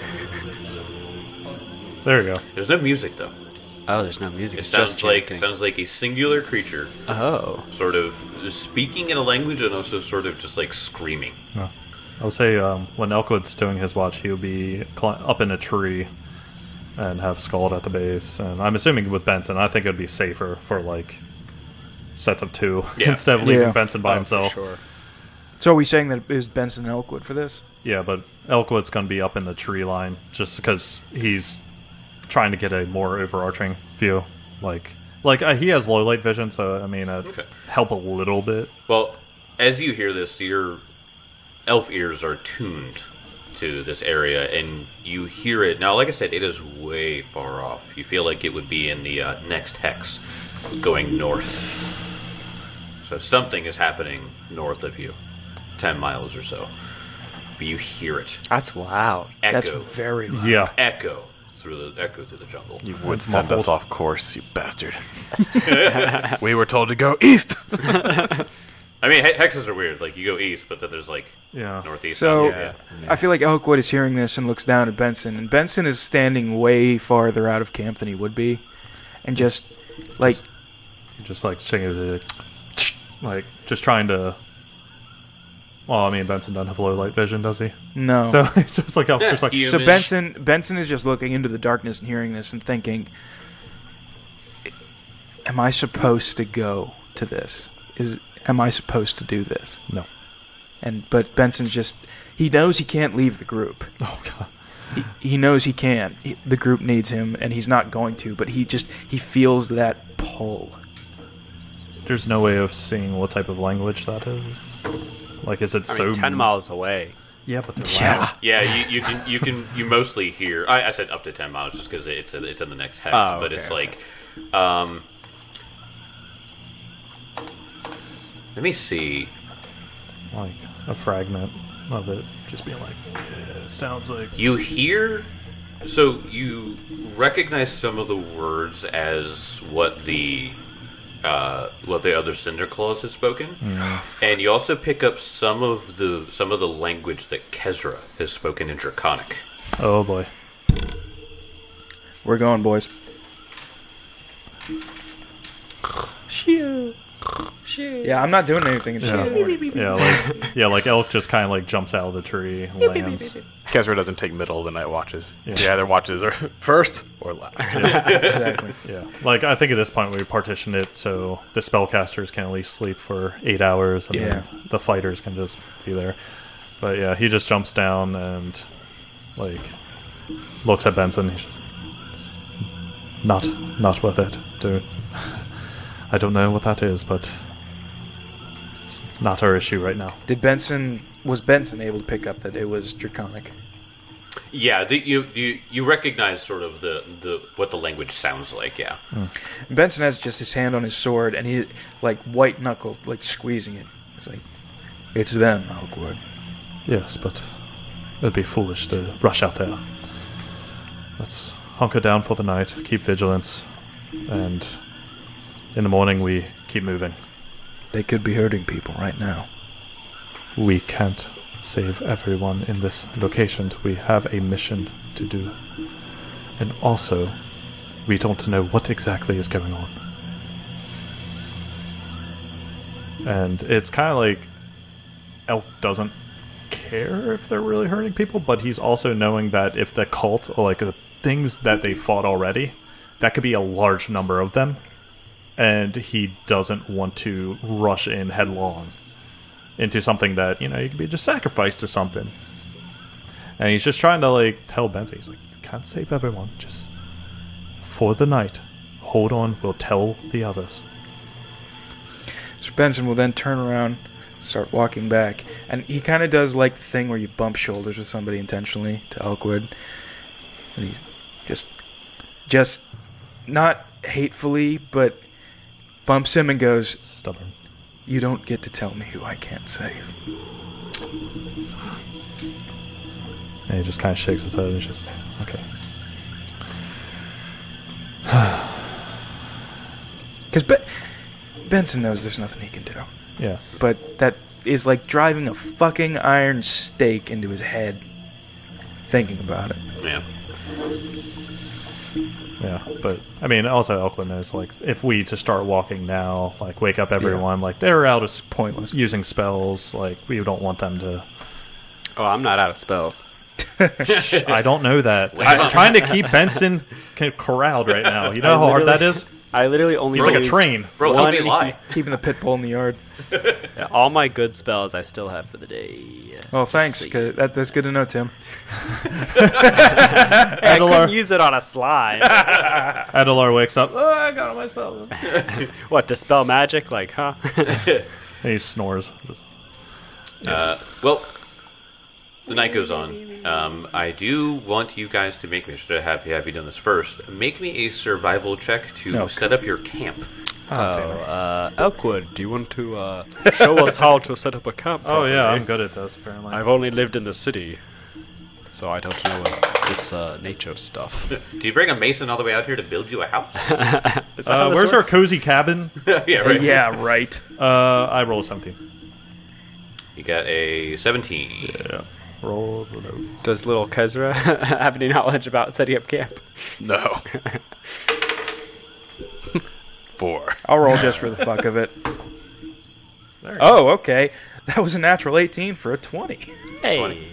[SPEAKER 3] There you go.
[SPEAKER 1] There's no music though.
[SPEAKER 5] Oh, there's no music.
[SPEAKER 1] It
[SPEAKER 5] It's
[SPEAKER 1] sounds
[SPEAKER 5] just
[SPEAKER 1] like
[SPEAKER 5] chanting.
[SPEAKER 1] a singular creature,
[SPEAKER 5] Oh.
[SPEAKER 1] sort of speaking in a language and also sort of just like screaming.
[SPEAKER 3] I would say when Elkwood's doing his watch, he would be up in a tree and have Scald at the base. And I'm assuming with Benson, I think it would be safer for like sets of two
[SPEAKER 1] Yeah.
[SPEAKER 3] instead of leaving
[SPEAKER 4] Yeah.
[SPEAKER 3] Benson by
[SPEAKER 5] Oh,
[SPEAKER 3] himself.
[SPEAKER 5] For sure.
[SPEAKER 4] So are we saying that it is Benson and Elkwood for this?
[SPEAKER 3] Yeah, but Elkwood's going to be up in the tree line just because he's trying to get a more overarching view. Like he has low light vision, so I mean, help a little bit.
[SPEAKER 1] Well, as you hear this, your elf ears are tuned to this area, and you hear it. Now, like I said, it is way far off. You feel like it would be in the next hex, going north. So something is happening north of you, 10 miles or so. But you hear it.
[SPEAKER 5] That's loud.
[SPEAKER 4] That's
[SPEAKER 1] Echo.
[SPEAKER 4] very loud.
[SPEAKER 3] Yeah.
[SPEAKER 1] Echo through the jungle.
[SPEAKER 6] You would
[SPEAKER 3] It's
[SPEAKER 6] send us
[SPEAKER 3] muffled.
[SPEAKER 6] off course, you bastard. We were told to go east.
[SPEAKER 1] I mean, hexes are weird. Like, you go east, but then there's, like,
[SPEAKER 3] Yeah.
[SPEAKER 1] northeast.
[SPEAKER 4] So
[SPEAKER 1] yeah.
[SPEAKER 4] I feel like Elkwood is hearing this and looks down at Benson, and Benson is standing way farther out of camp than he would be, and just like
[SPEAKER 3] Just like singing the, like just trying to. Well, I mean, Benson doesn't have low light vision, does he?
[SPEAKER 4] no.
[SPEAKER 3] So it's just like
[SPEAKER 1] Yeah,
[SPEAKER 3] just like
[SPEAKER 1] you-
[SPEAKER 4] So
[SPEAKER 1] Human.
[SPEAKER 4] Benson is just looking into the darkness and hearing this and thinking, "Am I supposed to go to this? Am I supposed to do this?"
[SPEAKER 3] no.
[SPEAKER 4] But Benson's just he knows he can't leave the group.
[SPEAKER 3] Oh god.
[SPEAKER 4] He knows he can't. The group needs him, and he's not going to. But he feels that pull.
[SPEAKER 3] There's no way of seeing what type of language that is. Like, is it
[SPEAKER 5] I
[SPEAKER 3] so?
[SPEAKER 5] mean, 10 miles away.
[SPEAKER 3] Yeah, but they're loud.
[SPEAKER 1] Yeah, you mostly hear. I said up to 10 miles just because it's in the next hex,
[SPEAKER 5] Oh,
[SPEAKER 1] but
[SPEAKER 5] okay,
[SPEAKER 1] it's
[SPEAKER 5] okay.
[SPEAKER 1] like, let me see.
[SPEAKER 3] Like a fragment of it, just being like, yeah, sounds like.
[SPEAKER 1] You hear, so you recognize some of the words as what the other Cinderclaws has spoken, and you also pick up some of the language that Kezra has spoken in Draconic.
[SPEAKER 3] Oh boy.
[SPEAKER 4] We're going, boys. Yeah, I'm not doing anything until the morning.
[SPEAKER 3] Like Elk just kind of like jumps out of the tree, and lands.
[SPEAKER 6] Kezra doesn't take middle of the night watches.
[SPEAKER 3] Yeah.
[SPEAKER 6] Yeah, their watches are first or last.
[SPEAKER 4] Exactly.
[SPEAKER 3] Yeah, like I think at this point we partitioned it so the spellcasters can at least sleep for 8 hours, and then the fighters can just be there. But yeah, he just jumps down and like looks at Benson. He's just not worth it. I don't know what that is, but it's not our issue right now.
[SPEAKER 4] Was Benson able to pick up that it was draconic?
[SPEAKER 1] Yeah, you recognize sort of the what the language sounds like. Yeah.
[SPEAKER 4] Benson has just his hand on his sword, and he like white knuckled, like squeezing it. It's like, it's them, Elkwood.
[SPEAKER 3] Yes, but it'd be foolish to rush out there. Let's hunker down for the night, keep vigilance, and in the morning we keep moving.
[SPEAKER 4] They could be hurting people right now.
[SPEAKER 3] We can't save everyone in this location. We have a mission to do. And also, we don't know what exactly is going on. And it's kind of like Elk doesn't care if they're really hurting people, but he's also knowing that if the cult, or like the things that they fought already, that could be a large number of them, and he doesn't want to rush in headlong into something that, you could be just sacrificed to something. And he's just trying to, like, tell Benson, he's like, you can't save everyone, just for the night. Hold on, we'll tell the others.
[SPEAKER 4] So Benson will then turn around, start walking back, and he kind of does like the thing where you bump shoulders with somebody intentionally to Elkwood. And he's just not hatefully, but bumps him and goes,
[SPEAKER 3] Stubborn.
[SPEAKER 4] You don't get to tell me who I can't save.
[SPEAKER 3] And he just kind of shakes his head and he's just, okay.
[SPEAKER 4] Because Benson knows there's nothing he can do.
[SPEAKER 3] Yeah.
[SPEAKER 4] But that is like driving a fucking iron stake into his head, thinking about it.
[SPEAKER 1] Yeah.
[SPEAKER 3] Yeah, but, I mean, also Elkwood knows, like, if we just start walking now, like, wake up everyone, like, they're out of
[SPEAKER 4] Pointless.
[SPEAKER 3] using spells, like, we don't want them to...
[SPEAKER 5] Oh, I'm not out of spells.
[SPEAKER 3] I don't know that. I'm trying to keep Benson corralled right now. You know how hard that is?
[SPEAKER 5] I literally only
[SPEAKER 3] He's like a
[SPEAKER 5] use
[SPEAKER 3] train.
[SPEAKER 1] Bro,
[SPEAKER 5] one-
[SPEAKER 1] don't be lie.
[SPEAKER 4] Keeping the pit bull in the yard.
[SPEAKER 5] Yeah, all my good spells I still have for the day.
[SPEAKER 4] Well, thanks. 'Cause that's good to know, Tim.
[SPEAKER 5] I couldn't use it on a slide.
[SPEAKER 3] Adelar wakes up. Oh, I got all my spells.
[SPEAKER 5] What, dispel magic? Like, huh?
[SPEAKER 3] And he snores.
[SPEAKER 1] Well, the night goes on. I do want you guys to make me, should I have you done this first, make me a survival check to set up your camp.
[SPEAKER 5] Elkwood, do you want to show us how to set up a camp?
[SPEAKER 3] Oh, yeah, I'm good at this, apparently.
[SPEAKER 5] I've only lived in the city, so I don't know this nature stuff.
[SPEAKER 1] Do you bring a mason all the way out here to build you a house?
[SPEAKER 3] Where's our cozy cabin?
[SPEAKER 1] Yeah, right.
[SPEAKER 4] Yeah, right.
[SPEAKER 3] I roll 17.
[SPEAKER 1] You got a 17.
[SPEAKER 3] Yeah. Roll the note.
[SPEAKER 5] Does little Kezra have any knowledge about setting up camp?
[SPEAKER 2] No. 4.
[SPEAKER 4] I'll roll just for the fuck of it. Oh, okay. That was a natural 18 for a 20.
[SPEAKER 5] Hey.
[SPEAKER 1] 20.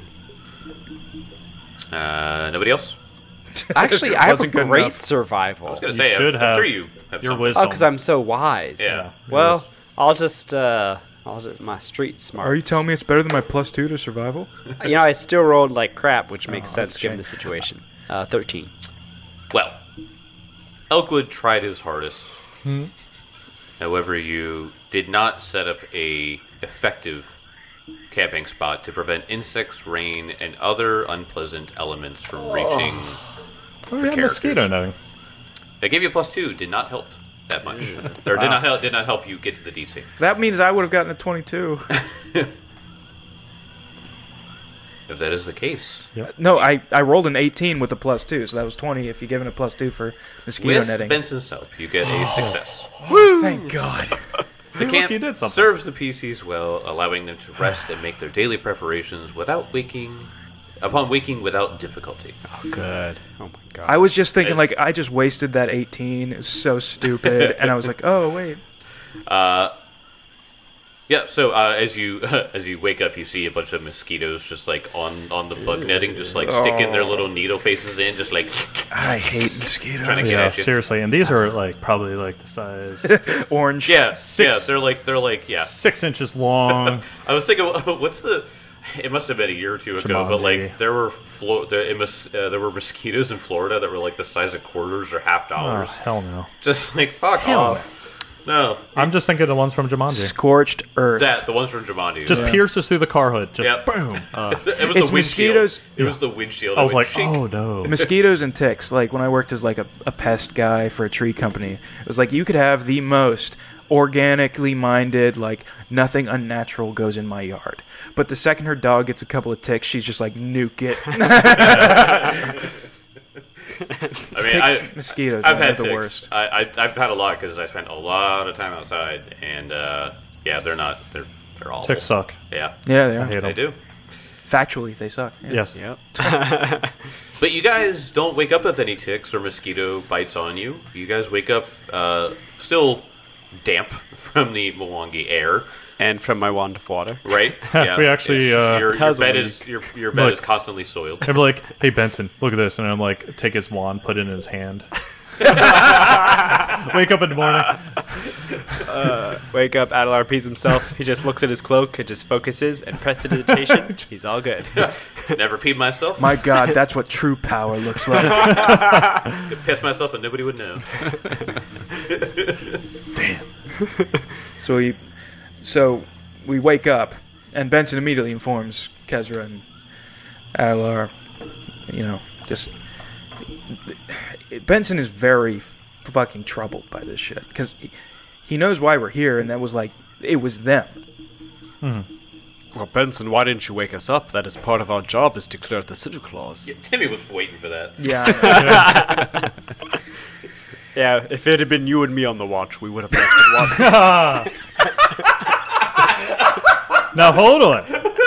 [SPEAKER 1] Nobody else?
[SPEAKER 5] Actually, I have a
[SPEAKER 4] Wasn't good
[SPEAKER 5] great
[SPEAKER 4] enough.
[SPEAKER 5] survival.
[SPEAKER 1] I was going to
[SPEAKER 3] You
[SPEAKER 1] say,
[SPEAKER 3] should
[SPEAKER 1] I'm
[SPEAKER 3] have
[SPEAKER 1] sure you have
[SPEAKER 3] your
[SPEAKER 1] something.
[SPEAKER 3] wisdom.
[SPEAKER 5] Oh, because I'm so wise.
[SPEAKER 1] Yeah.
[SPEAKER 5] Well, I'll just my street smart.
[SPEAKER 4] Are you telling me it's better than my +2 to survival?
[SPEAKER 5] I still rolled like crap, which makes
[SPEAKER 4] that's
[SPEAKER 5] sense
[SPEAKER 4] a
[SPEAKER 5] given
[SPEAKER 4] shame.
[SPEAKER 5] the situation. 13.
[SPEAKER 1] Well, Elkwood tried his hardest. However, you did not set up a effective camping spot to prevent insects, rain, and other unpleasant elements from reaching.
[SPEAKER 3] Oh, yeah, mosquito netting.
[SPEAKER 1] They gave you a +2. Did not help that much, or did not help you get to the DC.
[SPEAKER 4] That means I would have gotten a 22.
[SPEAKER 1] If that is the case,
[SPEAKER 4] No, I rolled an 18 with a +2, so that was 20 if you give it a +2 for mosquito
[SPEAKER 1] with
[SPEAKER 4] netting.
[SPEAKER 1] Benson's help, you get a success.
[SPEAKER 4] Thank God.
[SPEAKER 1] The
[SPEAKER 3] look,
[SPEAKER 1] camp
[SPEAKER 3] you did something.
[SPEAKER 1] serves the PCs well, allowing them to rest and make their daily preparations upon waking without difficulty.
[SPEAKER 5] Oh, good. Oh my god.
[SPEAKER 4] I was just thinking, like, I just wasted that 18. It's so stupid. And I was like, oh, wait.
[SPEAKER 1] Yeah, so as you wake up, you see a bunch of mosquitoes just like on the bug netting, just like sticking their little needle faces in, just like
[SPEAKER 4] I hate mosquitoes.
[SPEAKER 1] trying to get
[SPEAKER 3] Yeah,
[SPEAKER 1] at you.
[SPEAKER 3] seriously. And these are, like, probably, like, the size
[SPEAKER 4] Orange.
[SPEAKER 1] Yeah,
[SPEAKER 3] Six.
[SPEAKER 1] they're like
[SPEAKER 3] 6 inches long.
[SPEAKER 1] I was thinking, what's the It must have been a year or two ago, but like there were there were mosquitoes in Florida that were like the size of quarters or $half.
[SPEAKER 3] Oh, hell no.
[SPEAKER 1] Just like fuck off. No,
[SPEAKER 3] I'm just thinking of the ones from Jumanji.
[SPEAKER 4] Scorched earth.
[SPEAKER 1] the ones from Jumanji.
[SPEAKER 3] Just pierces through the car hood. Just
[SPEAKER 1] Yep.
[SPEAKER 3] boom.
[SPEAKER 1] it was
[SPEAKER 4] It's
[SPEAKER 1] the windshield.
[SPEAKER 4] mosquitoes.
[SPEAKER 1] It was the windshield.
[SPEAKER 3] I was
[SPEAKER 1] It went
[SPEAKER 3] like,
[SPEAKER 1] shink.
[SPEAKER 3] oh no.
[SPEAKER 4] Mosquitoes and ticks. Like when I worked as like a pest guy for a tree company, it was like you could have the most organically minded, like nothing unnatural goes in my yard. But the second her dog gets a couple of ticks, she's just like nuke it.
[SPEAKER 1] I mean,
[SPEAKER 4] Ticks, mosquitoes,
[SPEAKER 1] I've
[SPEAKER 4] man,
[SPEAKER 1] had
[SPEAKER 4] they're the
[SPEAKER 1] ticks.
[SPEAKER 4] worst.
[SPEAKER 1] I've had a lot because I spent a lot of time outside, and yeah, they're awful.
[SPEAKER 3] Ticks suck.
[SPEAKER 1] Yeah,
[SPEAKER 4] Yeah, they
[SPEAKER 3] I
[SPEAKER 4] are.
[SPEAKER 3] hate
[SPEAKER 1] they
[SPEAKER 3] them.
[SPEAKER 1] do.
[SPEAKER 4] Factually, they suck. Yeah.
[SPEAKER 3] Yes.
[SPEAKER 5] Yep.
[SPEAKER 1] But you guys don't wake up with any ticks or mosquito bites on you. You guys wake up still damp from the Mwangi air,
[SPEAKER 5] And from my wand of water.
[SPEAKER 1] right? Yeah.
[SPEAKER 3] We actually,
[SPEAKER 1] your
[SPEAKER 5] How's
[SPEAKER 1] bed
[SPEAKER 5] it
[SPEAKER 1] is your bed
[SPEAKER 3] Look.
[SPEAKER 1] is constantly soiled.
[SPEAKER 3] They're like, hey Benson, look at this, and I'm like, take his wand, put it in his hand. Wake up in the morning.
[SPEAKER 5] Wake up, Adelar pees himself. He just looks at his cloak and just focuses and prestidigitation. He's all good.
[SPEAKER 1] Never peed myself.
[SPEAKER 4] My God, that's what true power looks like.
[SPEAKER 1] Pissed myself and nobody would know.
[SPEAKER 4] So we wake up, and Benson immediately informs Kezra and Adelar. You know, just Benson is very fucking troubled by this shit because he knows why we're here, and that was like it was them.
[SPEAKER 5] Well, Benson, why didn't you wake us up? That is part of our job, is to clear out the Sigil Clause.
[SPEAKER 1] Yeah, Timmy was waiting for that.
[SPEAKER 4] Yeah.
[SPEAKER 5] Yeah, if it had been you and me on the watch, we would have left at once.
[SPEAKER 3] Now hold on.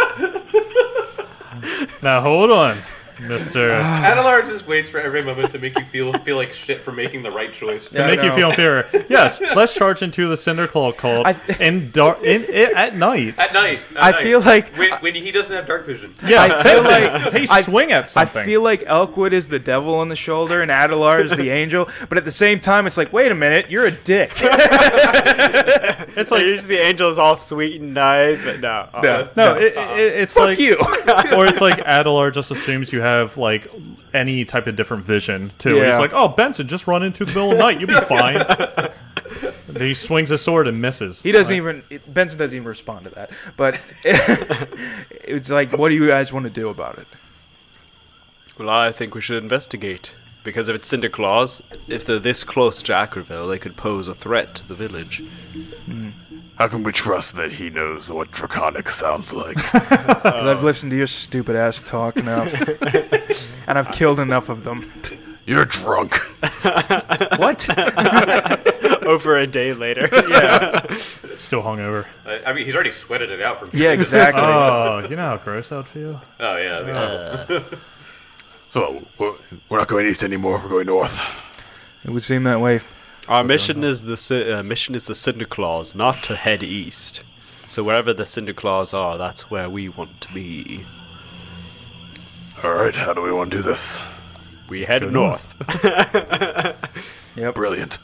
[SPEAKER 3] Now hold on, Mister.
[SPEAKER 1] Adelar just waits for every moment to make you feel like shit for making the right choice.
[SPEAKER 3] To make you feel inferior. Yes, let's charge into the Cinderclaw cult at night.
[SPEAKER 1] At night.
[SPEAKER 4] I feel like
[SPEAKER 1] when he doesn't have dark vision.
[SPEAKER 3] Yeah,
[SPEAKER 4] I feel like
[SPEAKER 3] hey, swing at something.
[SPEAKER 4] I feel like Elkwood is the devil on the shoulder and Adelar is the angel, but at the same time, it's like, wait a minute, you're a dick.
[SPEAKER 3] it's like
[SPEAKER 5] Usually the angel is all sweet and nice, but no.
[SPEAKER 3] it's
[SPEAKER 4] Fuck
[SPEAKER 3] like
[SPEAKER 4] you.
[SPEAKER 3] or it's like Adelar just assumes you have like any type of different vision too.
[SPEAKER 4] Yeah.
[SPEAKER 3] He's like, oh Benson, just run into the middle of the night, you'll be fine. He swings his sword and misses.
[SPEAKER 4] He doesn't even. Benson doesn't even respond to that. But it's like, what do you guys want to do about it?
[SPEAKER 5] Well, I think we should investigate. Because if it's Cinderclaws, if they're this close to Ackerville, they could pose a threat to the village.
[SPEAKER 2] How can we trust that he knows what draconic sounds like?
[SPEAKER 4] 'Cause I've listened to your stupid ass talk enough, and I've killed enough of them.
[SPEAKER 2] You're drunk.
[SPEAKER 4] What?
[SPEAKER 5] Over a day later.
[SPEAKER 4] Yeah.
[SPEAKER 3] Still hungover.
[SPEAKER 1] I mean, he's already sweated it out from.
[SPEAKER 4] Yeah. Exactly.
[SPEAKER 3] Oh, you know how gross that would feel.
[SPEAKER 1] Oh yeah. I mean,
[SPEAKER 2] So, we're not going east anymore. We're going north.
[SPEAKER 4] It would seem that way.
[SPEAKER 5] Our mission is the Cinderclaws, not to head east. So wherever the Cinderclaws are, that's where we want to be.
[SPEAKER 2] All right, how do we want to do this?
[SPEAKER 5] We head
[SPEAKER 3] go
[SPEAKER 5] north.
[SPEAKER 2] Brilliant.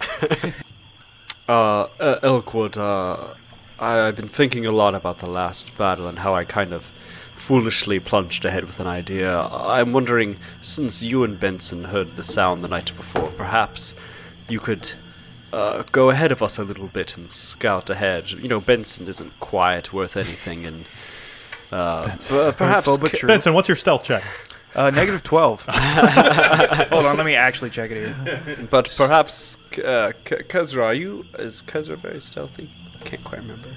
[SPEAKER 5] Elkwood, I've been thinking a lot about the last battle and how I kind of foolishly plunged ahead with an idea. I'm wondering, since you and Benson heard the sound the night before, perhaps you could go ahead of us a little bit and scout ahead. You know, Benson isn't quite worth anything, and perhaps
[SPEAKER 4] Hurtful but true.
[SPEAKER 3] Benson, what's your stealth check?
[SPEAKER 4] Negative 12. Hold on, let me actually check it here.
[SPEAKER 5] But perhaps Kezra, is Kezra very stealthy? I can't quite remember.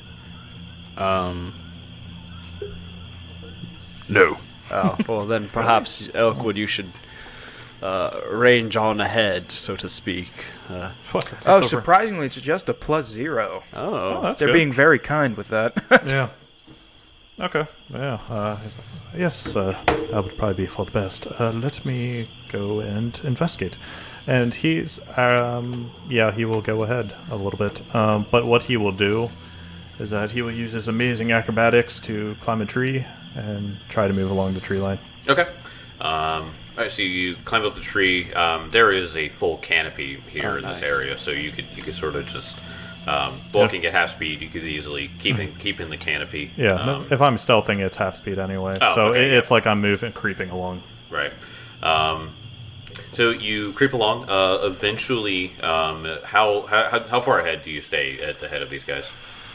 [SPEAKER 2] No.
[SPEAKER 5] Oh, well then perhaps Elkwood, you should range on ahead, so to speak.
[SPEAKER 4] Oh, surprisingly, it's just a +0.
[SPEAKER 5] Oh,
[SPEAKER 3] That's
[SPEAKER 4] They're
[SPEAKER 3] good.
[SPEAKER 4] being very kind with that.
[SPEAKER 3] Yeah. Okay. Yeah. Yes, that would probably be for the best. Let me go and investigate. And he's, he will go ahead a little bit. But what he will do is that he will use his amazing acrobatics to climb a tree and try to move along the tree line.
[SPEAKER 1] okay. All right, so you climb up the tree. There is a full canopy here in
[SPEAKER 5] nice.
[SPEAKER 1] this area, so you could sort of just Walking at half speed, you could easily keep in the canopy.
[SPEAKER 3] Yeah, no, if I'm stealthing, it's half speed anyway.
[SPEAKER 1] Oh,
[SPEAKER 3] so
[SPEAKER 1] okay,
[SPEAKER 3] it's like I'm creeping along.
[SPEAKER 1] Right. So you creep along. Eventually, how far ahead do you stay at the head of these guys?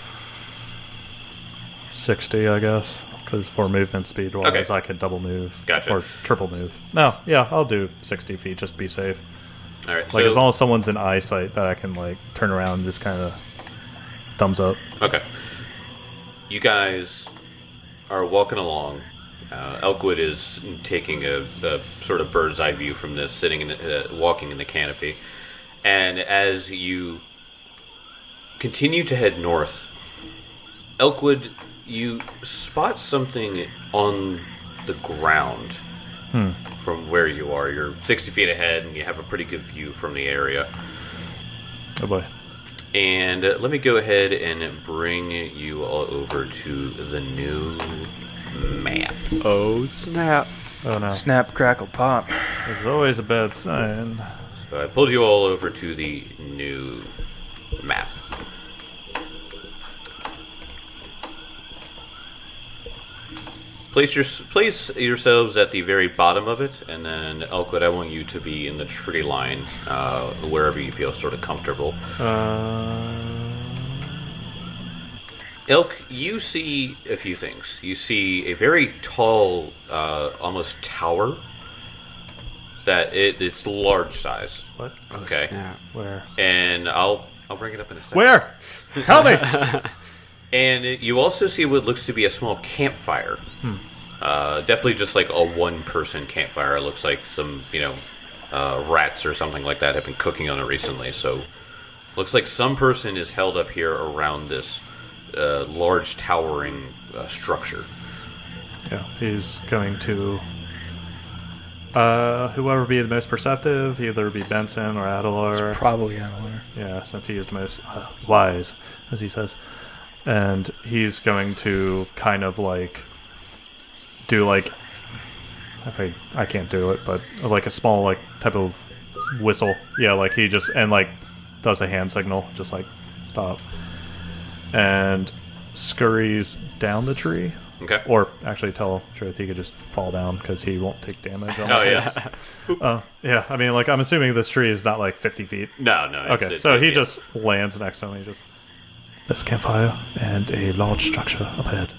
[SPEAKER 3] 60, I guess, because for movement speed wise,
[SPEAKER 1] Okay.
[SPEAKER 3] I could double move
[SPEAKER 1] Gotcha.
[SPEAKER 3] or triple move. No, yeah, I'll do 60 feet just to be safe.
[SPEAKER 1] All right.
[SPEAKER 3] Like
[SPEAKER 1] so,
[SPEAKER 3] as long as someone's in eyesight, that I can like turn around and just kind of thumbs up.
[SPEAKER 1] Okay. You guys are walking along. Elkwood is taking a sort of bird's eye view from this, walking in the canopy. And as you continue to head north, Elkwood, you spot something on the ground from where you are. You're 60 feet ahead, and you have a pretty good view from the area.
[SPEAKER 3] Oh boy.
[SPEAKER 1] And let me go ahead and bring you all over to the new map.
[SPEAKER 5] Oh, snap.
[SPEAKER 3] Oh no.
[SPEAKER 4] Snap, crackle, pop.
[SPEAKER 3] There's always a bad sign.
[SPEAKER 1] So I pulled you all over to the new map. Place yourselves at the very bottom of it, and then Elkwood, I want you to be in the tree line, wherever you feel sort of comfortable. Elk, you see a few things. You see a very tall, almost tower. That it's large size.
[SPEAKER 3] What?
[SPEAKER 1] Okay,
[SPEAKER 5] Snap.
[SPEAKER 3] Where?
[SPEAKER 1] and I'll bring it up in a second.
[SPEAKER 3] Where? Tell me.
[SPEAKER 1] And you also see what looks to be a small campfire. Definitely just like a one-person campfire. It looks like some, rats or something like that have been cooking on it recently. So, looks like some person is held up here around this large towering structure.
[SPEAKER 3] Yeah, he's going to. Whoever be the most perceptive, either be Benson or Adelar.
[SPEAKER 4] Probably Adelar.
[SPEAKER 3] Yeah, since he is the most wise, as he says. And he's going to kind of like do like, I can't do it, but like a small like type of whistle. Yeah, like he just and like does a hand signal, just like stop, and scurries down the tree.
[SPEAKER 1] Okay.
[SPEAKER 3] Or actually, tell Truth he could just fall down because he won't take damage.
[SPEAKER 1] Oh, yes.
[SPEAKER 3] Yeah. I mean, like I'm assuming this tree is not like 50 feet.
[SPEAKER 1] No.
[SPEAKER 3] Okay, so he just lands next to him. He just this campfire and a large structure up ahead.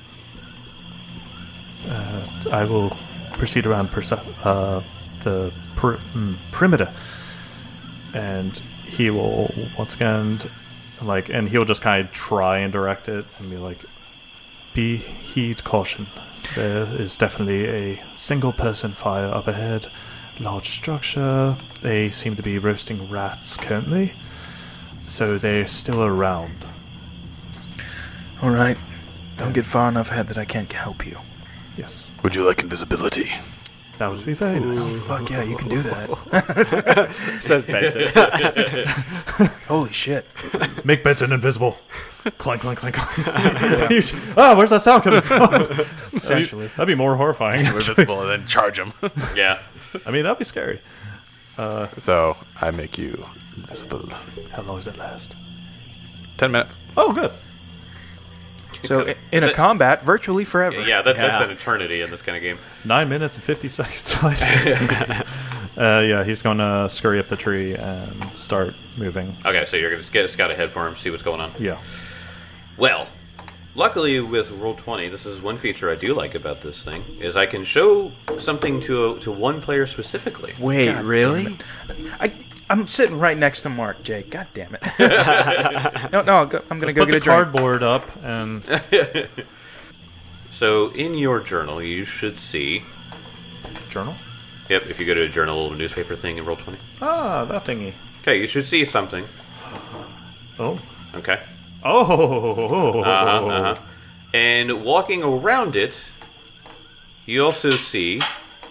[SPEAKER 3] I will proceed around the perimeter, and he will once again and he'll just kind of try and direct it and be like, heed caution. There is definitely a single person fire up ahead. Large structure. They seem to be roasting rats currently, so they're still around.
[SPEAKER 4] All right. Don't get far enough ahead that I can't help you.
[SPEAKER 3] Yes,
[SPEAKER 2] Would you like invisibility?
[SPEAKER 3] that would be very nice.
[SPEAKER 4] Fuck yeah, you can do that.
[SPEAKER 5] Says Benson.
[SPEAKER 4] Holy shit.
[SPEAKER 3] Make Benson invisible. Clank, clank, clank. Where's that sound coming from?
[SPEAKER 4] Essentially.
[SPEAKER 3] That'd be more horrifying.
[SPEAKER 6] Invisible and then charge him.
[SPEAKER 1] Yeah.
[SPEAKER 3] I mean, that'd be scary.
[SPEAKER 6] So I make you invisible.
[SPEAKER 3] How long does it last?
[SPEAKER 6] 10 minutes.
[SPEAKER 3] Oh, good.
[SPEAKER 4] So in a combat, virtually forever.
[SPEAKER 1] Yeah, that's an eternity in this kind of game.
[SPEAKER 3] 9 minutes and 50 seconds later. Yeah, he's going to scurry up the tree and start moving.
[SPEAKER 1] Okay, so you're going to scout ahead for him, see what's going on.
[SPEAKER 3] Yeah.
[SPEAKER 1] Well, luckily with Roll20, this is one feature I do like about this thing, is I can show something to one player specifically.
[SPEAKER 5] Wait,
[SPEAKER 4] God
[SPEAKER 5] really?
[SPEAKER 4] I'm sitting right next to Mark, Jake. God damn it. No, I'm going to go
[SPEAKER 3] Put
[SPEAKER 4] get
[SPEAKER 3] the
[SPEAKER 4] a drink.
[SPEAKER 3] cardboard up and...
[SPEAKER 1] So in your journal, you should see...
[SPEAKER 3] Journal?
[SPEAKER 1] Yep, if you go to a journal, a little newspaper thing in Roll20.
[SPEAKER 3] Ah, that thingy.
[SPEAKER 1] Okay, you should see something.
[SPEAKER 3] Oh.
[SPEAKER 1] Okay.
[SPEAKER 3] Oh.
[SPEAKER 1] And walking around it, you also see...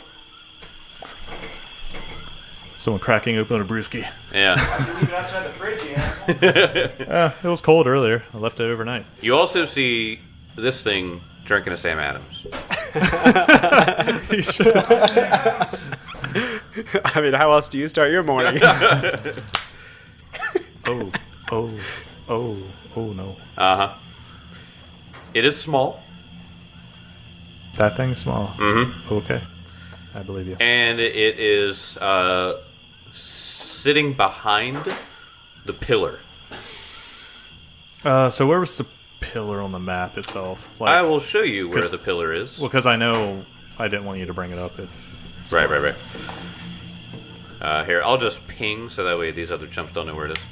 [SPEAKER 3] Someone cracking open a brewski.
[SPEAKER 1] Yeah.
[SPEAKER 4] Leave it outside the fridge, you asshole.
[SPEAKER 3] It was cold earlier. I left it overnight.
[SPEAKER 1] You also see this thing drinking a Sam Adams.
[SPEAKER 5] I mean, how else do you start your morning?
[SPEAKER 3] Oh. Oh no.
[SPEAKER 1] Uh-huh. It is small.
[SPEAKER 3] That thing's small.
[SPEAKER 1] Mm-hmm.
[SPEAKER 3] Okay. I believe you.
[SPEAKER 1] And it is sitting behind the pillar.
[SPEAKER 3] So where was the pillar on the map itself? Like,
[SPEAKER 1] I will show you where
[SPEAKER 3] 'cause-
[SPEAKER 1] the pillar is.
[SPEAKER 3] Well, because I know I didn't want you to bring it up.
[SPEAKER 1] Right. Here, I'll just ping so that way these other chumps don't know where it is.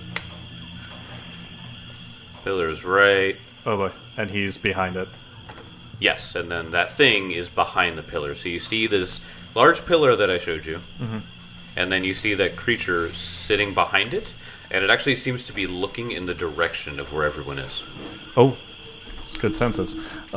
[SPEAKER 1] Pillar's right.
[SPEAKER 3] Oh boy, and he's behind it.
[SPEAKER 1] Yes, and then that thing is behind the pillar. So you see this large pillar that I showed you, and then you see that creature sitting behind it, and it actually seems to be looking in the direction of where everyone is.
[SPEAKER 3] Oh, it's good senses.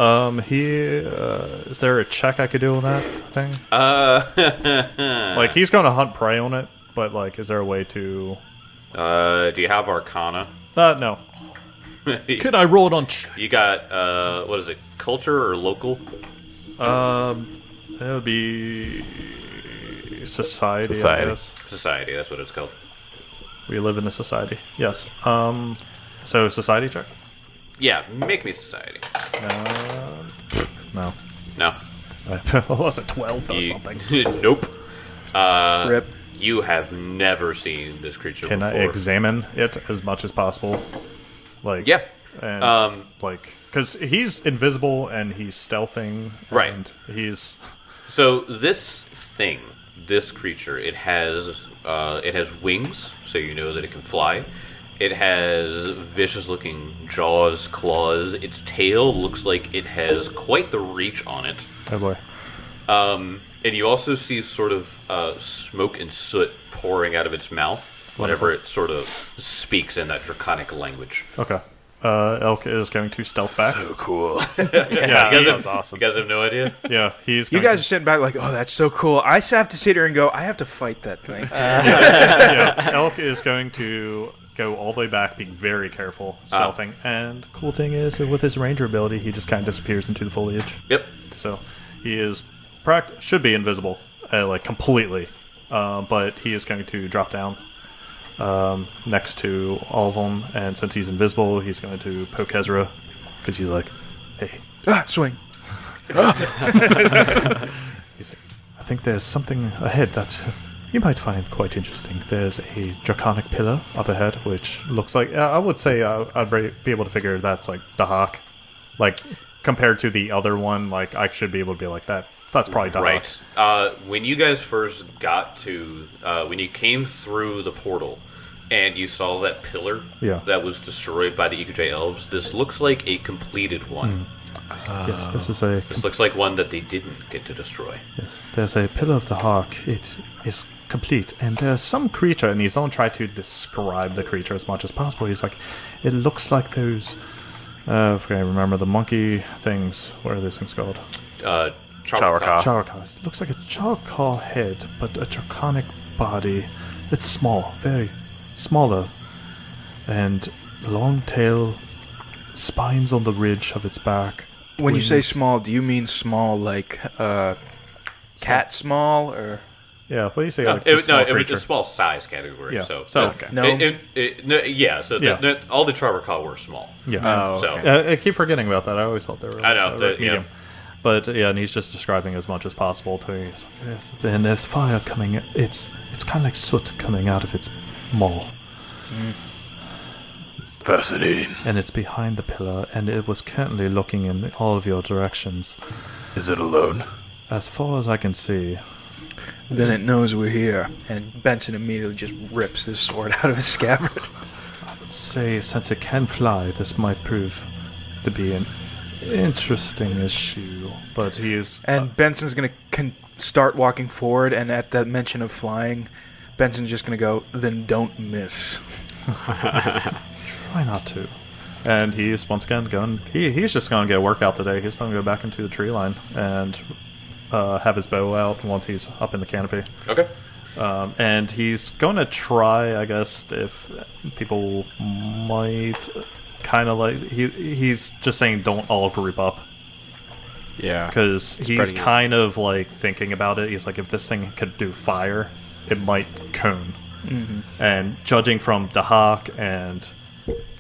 [SPEAKER 3] Is there a check I could do on that thing? Like, he's going to hunt prey on it, but like, is there a way to?
[SPEAKER 1] Do you have Arcana?
[SPEAKER 3] No. Could I roll it on?
[SPEAKER 1] You got what is it? Culture or local?
[SPEAKER 3] It would be society. I guess.
[SPEAKER 1] Society. That's what it's called.
[SPEAKER 3] We live in a society. Yes. So society check.
[SPEAKER 1] Yeah, make me society.
[SPEAKER 3] No.
[SPEAKER 1] No.
[SPEAKER 3] What was it? 12 or something.
[SPEAKER 1] Nope.
[SPEAKER 4] Rip.
[SPEAKER 1] You have never seen this creature
[SPEAKER 3] Can
[SPEAKER 1] before.
[SPEAKER 3] I examine it as much as possible? Like,
[SPEAKER 1] Yeah.
[SPEAKER 3] and like, because he's invisible and he's stealthing,
[SPEAKER 1] Right.
[SPEAKER 3] And he's
[SPEAKER 1] So this thing, this creature, it has wings, so you know that it can fly. It has vicious-looking jaws, claws. Its tail looks like it has quite the reach on it.
[SPEAKER 3] oh boy.
[SPEAKER 1] And you also see sort of smoke and soot pouring out of its mouth whenever it sort of speaks in that draconic language.
[SPEAKER 3] Okay. Elk is going to stealth back.
[SPEAKER 2] So cool.
[SPEAKER 3] Yeah,
[SPEAKER 1] You guys
[SPEAKER 6] that's
[SPEAKER 1] have,
[SPEAKER 6] awesome.
[SPEAKER 1] You guys have no idea?
[SPEAKER 3] yeah, he's.
[SPEAKER 4] You
[SPEAKER 3] Going
[SPEAKER 4] guys are sitting back like, oh, that's so cool. I have to sit here and go, I have to fight that thing.
[SPEAKER 3] yeah, Elk is going to go all the way back, being very careful, stealthing. And cool thing is, with his ranger ability, he just kind of disappears into the foliage.
[SPEAKER 1] Yep.
[SPEAKER 3] So he is should be invisible, like completely, but he is going to drop down next to all of them, and since he's invisible, he's going to poke Ezra because he's like, "Hey,
[SPEAKER 4] Swing.
[SPEAKER 3] he's like, I think there's something ahead that you might find quite interesting. There's a draconic pillar up ahead, which looks like I would say I'd be able to figure that's like Dahak, like compared to the other one. Like I should be able to be like that. That's probably Dahak.
[SPEAKER 1] Right. When you guys first got to, when you came through the portal and you saw that pillar that was destroyed by the EQJ elves, this looks like a completed one.
[SPEAKER 3] Yes, this is a.
[SPEAKER 1] This looks like one that they didn't get to destroy.
[SPEAKER 3] Yes, there's a pillar of the Hawk. It is complete, and there's some creature, and he's going to try to describe the creature as much as possible. He's like, it looks like those. If I remember the monkey things. What are those things called?
[SPEAKER 1] Charaka.
[SPEAKER 3] Characars. It looks like a charcoal head, but a draconic body. It's small, very smaller, and long tail, spines on the ridge of its back.
[SPEAKER 4] When you say
[SPEAKER 3] wings.
[SPEAKER 4] small, do you mean small like cat small or
[SPEAKER 3] Yeah, what do you say?
[SPEAKER 1] No,
[SPEAKER 3] Like just small
[SPEAKER 1] it was
[SPEAKER 3] creature?
[SPEAKER 1] a small size category.
[SPEAKER 3] Yeah.
[SPEAKER 1] So
[SPEAKER 3] Okay.
[SPEAKER 4] No.
[SPEAKER 1] yeah. So
[SPEAKER 3] Yeah.
[SPEAKER 1] all the Charaka were small.
[SPEAKER 3] Yeah.
[SPEAKER 4] Oh,
[SPEAKER 1] So
[SPEAKER 4] okay.
[SPEAKER 3] I keep forgetting about that. I always thought they were.
[SPEAKER 1] I know,
[SPEAKER 3] medium. But yeah, and he's just describing as much as possible to me. Yes, then there's fire coming. It's kind of like soot coming out of its maw,
[SPEAKER 2] Fascinating.
[SPEAKER 3] and it's behind the pillar, and it was currently looking in all of your directions,
[SPEAKER 2] Is it alone?
[SPEAKER 3] as far as I can see.
[SPEAKER 4] Then it knows we're here. And Benson immediately just rips this sword out of his scabbard.
[SPEAKER 3] Say, since it can fly, this might prove to be an interesting issue. But he is.
[SPEAKER 4] And Benson's going to start walking forward, and at that mention of flying, Benson's just going to go, then don't miss.
[SPEAKER 3] Try not to. And he's once again going. He's just going to get a workout today. He's going to go back into the tree line and have his bow out once he's up in the canopy.
[SPEAKER 1] okay.
[SPEAKER 3] And he's going to try, I guess, if people might kind of like. He's just saying don't all group up.
[SPEAKER 6] Yeah.
[SPEAKER 3] Because he's
[SPEAKER 6] Spreading it.
[SPEAKER 3] kind of like thinking about it. He's like, if this thing could do fire, it might cone. And judging from Dahak and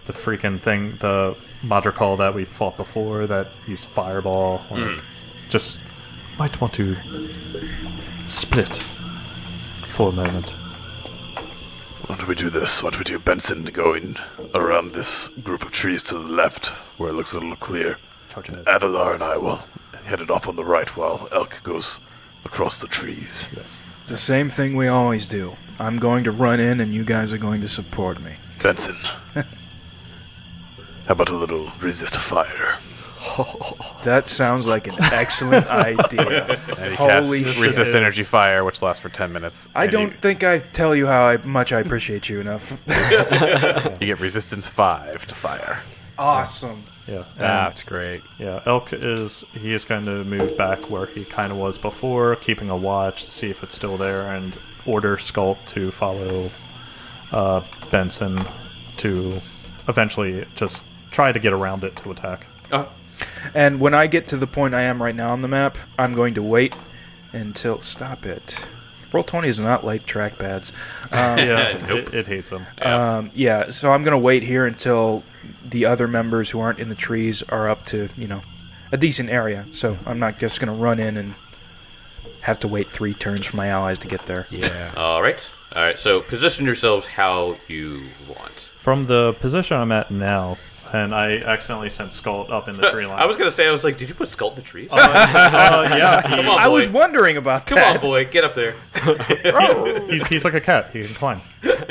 [SPEAKER 3] the freaking thing, the Madrigal that we fought before that used fireball. Just might want to split for a moment.
[SPEAKER 2] Why don't we do this? Why don't we do Benson going around this group of trees to the left, where it looks a little clear.
[SPEAKER 3] Charge ahead.
[SPEAKER 2] Adelar and I will head it off on the right while Elk goes across the trees.
[SPEAKER 3] Yes.
[SPEAKER 4] It's the same thing we always do. I'm going to run in, and you guys are going to support me.
[SPEAKER 2] Benson, how about a little resist fire?
[SPEAKER 4] That sounds like an excellent idea.
[SPEAKER 6] And he
[SPEAKER 4] Holy
[SPEAKER 6] casts
[SPEAKER 4] shit.
[SPEAKER 6] resist energy fire, which lasts for 10 minutes.
[SPEAKER 4] I
[SPEAKER 6] and
[SPEAKER 4] don't think I tell you how much I appreciate you enough.
[SPEAKER 6] You get resistance 5 to fire.
[SPEAKER 4] Awesome.
[SPEAKER 3] Yeah. And,
[SPEAKER 5] That's great.
[SPEAKER 3] yeah, Elk is going to move back where he kind of was before, keeping a watch to see if it's still there, and order Sculpt to follow Benson to eventually just try to get around it to attack.
[SPEAKER 4] And when I get to the point I am right now on the map, I'm going to wait until... Stop it. Roll20 does not like trackpads.
[SPEAKER 3] Yeah,
[SPEAKER 1] Nope.
[SPEAKER 3] it hates him.
[SPEAKER 4] Yeah, so I'm going to wait here until the other members who aren't in the trees are up to, a decent area. So I'm not just going to run in and have to wait 3 turns for my allies to get there.
[SPEAKER 5] Yeah.
[SPEAKER 1] All right. So position yourselves how you want.
[SPEAKER 3] From the position I'm at now, and I accidentally sent Skull up in the tree line.
[SPEAKER 1] I was gonna say, did you put Skull in the trees?
[SPEAKER 3] Yeah,
[SPEAKER 1] Come on,
[SPEAKER 4] I
[SPEAKER 1] boy.
[SPEAKER 4] was wondering about
[SPEAKER 1] Come
[SPEAKER 4] that.
[SPEAKER 1] on, boy, get up there.
[SPEAKER 3] he's like a cat. He can climb.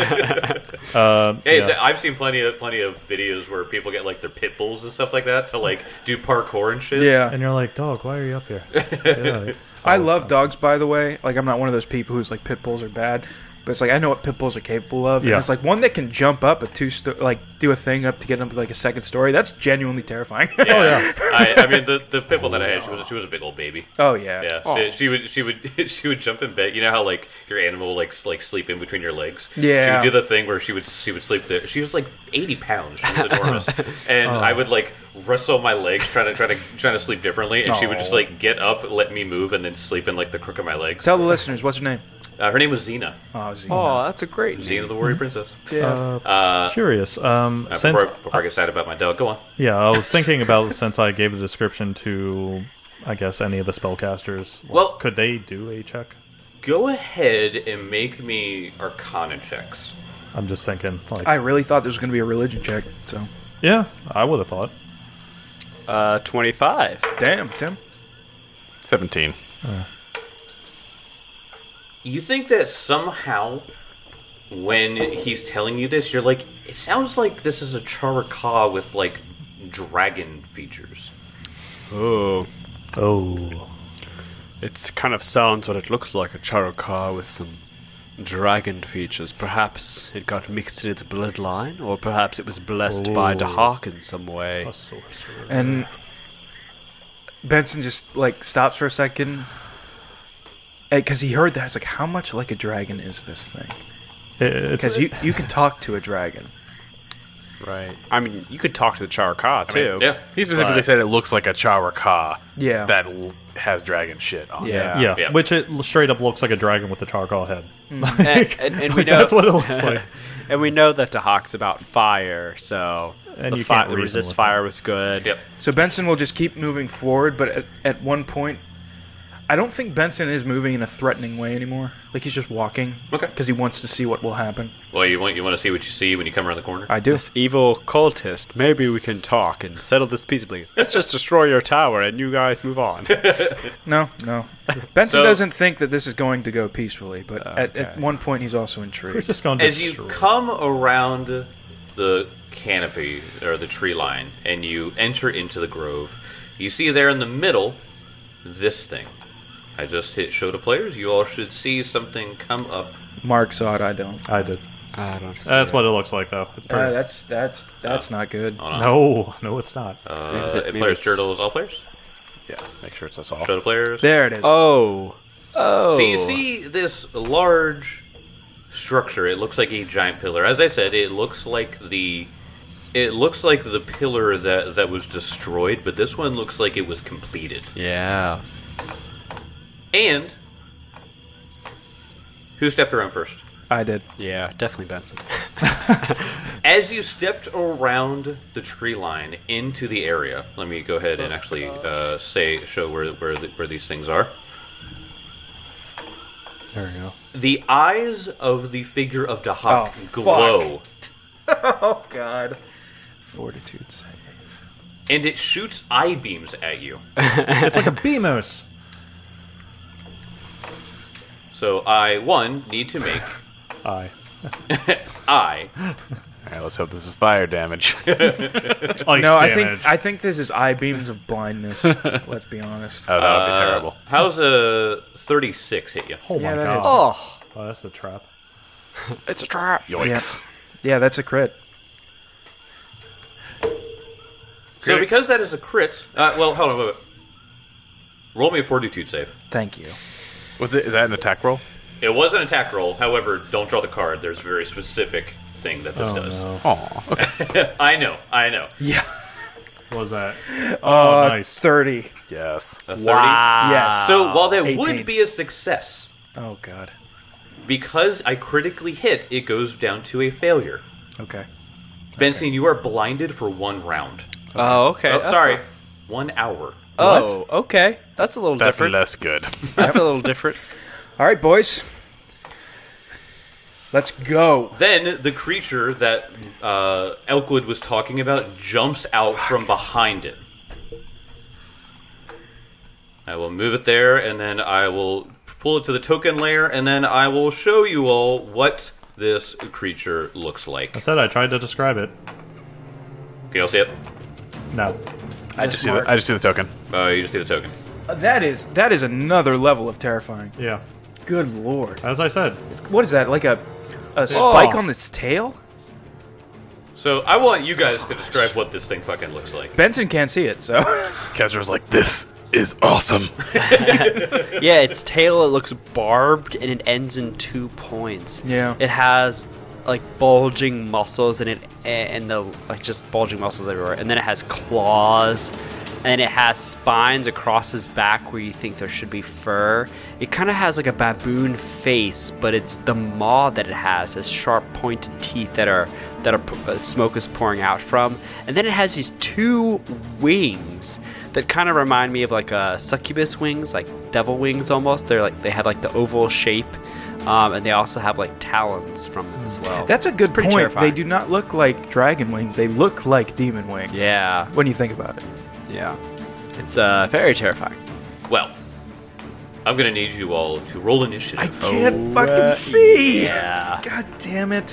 [SPEAKER 1] Hey,
[SPEAKER 3] Yeah.
[SPEAKER 1] I've seen plenty of videos where people get like their pit bulls and stuff like that to like do parkour and shit.
[SPEAKER 4] Yeah.
[SPEAKER 3] And you're like, dog, why are you up here? Yeah.
[SPEAKER 4] I love dogs, by the way. Like, I'm not one of those people who's like, pit bulls are bad. But it's like, I know what pit bulls are capable of. And
[SPEAKER 3] Yeah.
[SPEAKER 4] it's like, one that can jump up do a thing up to get up to like a second story. That's genuinely terrifying.
[SPEAKER 3] Oh, yeah.
[SPEAKER 1] I mean, the pit bull that I had, she was a big old baby.
[SPEAKER 4] Oh, yeah.
[SPEAKER 1] Yeah, she would jump in bed. You know how like your animal like sleep in between your legs.
[SPEAKER 4] Yeah.
[SPEAKER 1] She would do the thing where she would sleep there. She was like 80 pounds. She was enormous, and I would like wrestle my legs trying to sleep differently, and she would just like get up, let me move, and then sleep in like the crook of my legs.
[SPEAKER 4] Tell the listeners, what's her name?
[SPEAKER 1] Her name was Xena.
[SPEAKER 4] Oh, Xena.
[SPEAKER 5] Oh, that's a great
[SPEAKER 1] Xena
[SPEAKER 5] name.
[SPEAKER 1] the Warrior Princess.
[SPEAKER 3] Curious. Since
[SPEAKER 1] Before I get sad about my dog, go on.
[SPEAKER 3] yeah, I was thinking about since I gave the description to, I guess, any of the spellcasters.
[SPEAKER 1] Well-
[SPEAKER 3] could they do a check?
[SPEAKER 1] Go ahead and make me Arcana checks.
[SPEAKER 3] I'm just thinking, like,
[SPEAKER 4] I really thought this was going to be a religion check, so...
[SPEAKER 3] yeah, I would have thought.
[SPEAKER 5] 25.
[SPEAKER 4] Damn, Tim.
[SPEAKER 6] 17.
[SPEAKER 1] You think that somehow, when he's telling you this, you're like, it sounds like this is a Charaka with like dragon features.
[SPEAKER 5] Oh.
[SPEAKER 3] Oh,
[SPEAKER 5] It kind of sounds what it looks like, a Charaka with some dragon features. Perhaps it got mixed in its bloodline, or perhaps it was blessed by Dahak in some way.
[SPEAKER 3] a sorcerer.
[SPEAKER 4] And Benson just, like, stops for a second. Because he heard that. It's like, how much like a dragon is this thing?
[SPEAKER 3] It's
[SPEAKER 4] Because you can talk to a dragon.
[SPEAKER 5] Right. I mean, you could talk to the Charaka, too.
[SPEAKER 1] Yeah.
[SPEAKER 6] He specifically
[SPEAKER 1] But-
[SPEAKER 6] said it looks like a Chawraka
[SPEAKER 4] Yeah.
[SPEAKER 6] that has dragon shit on it.
[SPEAKER 4] Yeah.
[SPEAKER 3] yeah,
[SPEAKER 1] Yeah.
[SPEAKER 3] which it straight up looks like a dragon with a charcoal head.
[SPEAKER 5] And we know
[SPEAKER 3] That's what it looks like.
[SPEAKER 5] And we know that Dahak's about fire, so
[SPEAKER 3] And
[SPEAKER 5] the,
[SPEAKER 3] you can't
[SPEAKER 5] the
[SPEAKER 3] reason
[SPEAKER 5] resist
[SPEAKER 3] with
[SPEAKER 5] fire
[SPEAKER 3] that.
[SPEAKER 5] was good.
[SPEAKER 1] Yep.
[SPEAKER 4] So Benson will just keep moving forward, but at one point, I don't think Benson is moving in a threatening way anymore. Like, he's just walking.
[SPEAKER 1] Okay.
[SPEAKER 4] Because he wants to see what will happen.
[SPEAKER 1] Well, you want to see what you see when you come around the corner.
[SPEAKER 4] I do.
[SPEAKER 5] This evil cultist, maybe we can talk and settle this peaceably. Let's just destroy your tower and you guys move on.
[SPEAKER 4] No. Benson
[SPEAKER 1] So-
[SPEAKER 4] doesn't think that this is going to go peacefully, but at
[SPEAKER 5] Okay.
[SPEAKER 4] one point he's also
[SPEAKER 3] We're
[SPEAKER 4] intrigued.
[SPEAKER 3] just going to
[SPEAKER 1] As you come around the canopy or the tree line and you enter into the grove, you see there in the middle this thing. I just hit show to players. You all should see something come up.
[SPEAKER 4] Mark saw it, I don't.
[SPEAKER 3] I did.
[SPEAKER 5] I don't see
[SPEAKER 3] That's
[SPEAKER 5] it.
[SPEAKER 3] what it looks like, though. It's pretty...
[SPEAKER 4] That's not good.
[SPEAKER 1] Hold on.
[SPEAKER 3] No, it's not.
[SPEAKER 5] Maybe
[SPEAKER 1] Players,
[SPEAKER 5] it's-
[SPEAKER 1] turtles, all players.
[SPEAKER 6] Yeah, make sure it's us all.
[SPEAKER 1] Show to players.
[SPEAKER 4] There it is.
[SPEAKER 5] Oh.
[SPEAKER 1] So you see this large structure. It looks like a giant pillar. As I said, it looks like the pillar that was destroyed, but this one looks like it was completed.
[SPEAKER 5] Yeah.
[SPEAKER 1] And who stepped around first?
[SPEAKER 4] I did.
[SPEAKER 5] Yeah, definitely Benson.
[SPEAKER 1] As you stepped around the tree line into the area, let me go ahead and actually show where these things are.
[SPEAKER 3] There we go.
[SPEAKER 1] The eyes of the figure of Dahak glow.
[SPEAKER 4] Oh, God. Fortitude save.
[SPEAKER 1] And it shoots eye beams at you.
[SPEAKER 3] It's like a Beamos.
[SPEAKER 1] So I, one, need to make...
[SPEAKER 3] Aye.
[SPEAKER 1] I.
[SPEAKER 6] All right, let's hope this is fire damage.
[SPEAKER 3] Ice
[SPEAKER 4] No,
[SPEAKER 3] damage.
[SPEAKER 4] I think this is eye beams of blindness. Let's be honest.
[SPEAKER 6] Oh, that would be terrible.
[SPEAKER 1] How's a 36 hit you?
[SPEAKER 3] Oh my
[SPEAKER 4] Yeah, that
[SPEAKER 3] god.
[SPEAKER 4] is-
[SPEAKER 5] Oh,
[SPEAKER 3] That's a trap.
[SPEAKER 5] it's a trap.
[SPEAKER 6] Yoinks.
[SPEAKER 4] Yeah, that's a crit.
[SPEAKER 1] So because that is a crit... well, hold on, wait. Roll me a fortitude save.
[SPEAKER 4] Thank you.
[SPEAKER 6] Is that an attack roll?
[SPEAKER 1] It was an attack roll, however, don't draw the card. There's a very specific thing that this does.
[SPEAKER 3] No.
[SPEAKER 6] Oh, okay.
[SPEAKER 1] I know.
[SPEAKER 4] Yeah.
[SPEAKER 3] What was that? Oh, nice.
[SPEAKER 4] 30.
[SPEAKER 6] Yes.
[SPEAKER 1] A 30.
[SPEAKER 4] Yes.
[SPEAKER 1] So while that
[SPEAKER 4] 18.
[SPEAKER 1] would be a success,
[SPEAKER 4] Oh, God.
[SPEAKER 1] because I critically hit, it goes down to a failure.
[SPEAKER 4] Okay.
[SPEAKER 1] Benson, you are blinded for 1 round.
[SPEAKER 5] Oh, okay.
[SPEAKER 1] Oh,
[SPEAKER 5] That's
[SPEAKER 1] sorry.
[SPEAKER 5] not-
[SPEAKER 1] 1 hour.
[SPEAKER 5] Oh, okay. That's a little
[SPEAKER 6] That's
[SPEAKER 5] different.
[SPEAKER 6] less good.
[SPEAKER 5] That's a little different.
[SPEAKER 4] All right, boys. Let's go.
[SPEAKER 1] Then the creature that Elkwood was talking about jumps out from behind it. I will move it there, and then I will pull it to the token layer, and then I will show you all what this creature looks like.
[SPEAKER 3] I said I tried to describe it.
[SPEAKER 1] Can you all see it?
[SPEAKER 3] No.
[SPEAKER 6] I just see the token.
[SPEAKER 1] You just see the token.
[SPEAKER 4] That is another level of terrifying.
[SPEAKER 3] Yeah.
[SPEAKER 4] Good lord.
[SPEAKER 3] As I said.
[SPEAKER 4] What is that? Like a spike on its tail?
[SPEAKER 1] So I want you guys to describe what this thing fucking looks like.
[SPEAKER 4] Benson can't see it, so.
[SPEAKER 6] Kezra's like, this is awesome.
[SPEAKER 5] Yeah, its tail, it looks barbed, and it ends in 2 points.
[SPEAKER 4] Yeah.
[SPEAKER 5] It has, like, bulging muscles, and just bulging muscles everywhere. And then it has claws, and it has spines across his back where you think there should be fur. It kind of has, like, a baboon face, but it's the maw that it has sharp, pointed teeth that smoke is pouring out from. And then it has these 2 wings that kind of remind me of like succubus wings, like devil wings almost. They have like the oval shape, and they also have like talons from them as well.
[SPEAKER 4] That's a good
[SPEAKER 5] pretty
[SPEAKER 4] point.
[SPEAKER 5] terrifying.
[SPEAKER 4] They do not look like dragon wings. They look like demon wings.
[SPEAKER 5] Yeah,
[SPEAKER 4] When you think about it.
[SPEAKER 5] yeah. It's very terrifying.
[SPEAKER 1] Well, I'm going to need you all to roll initiative.
[SPEAKER 4] I can't fucking see.
[SPEAKER 5] Yeah,
[SPEAKER 4] God damn it.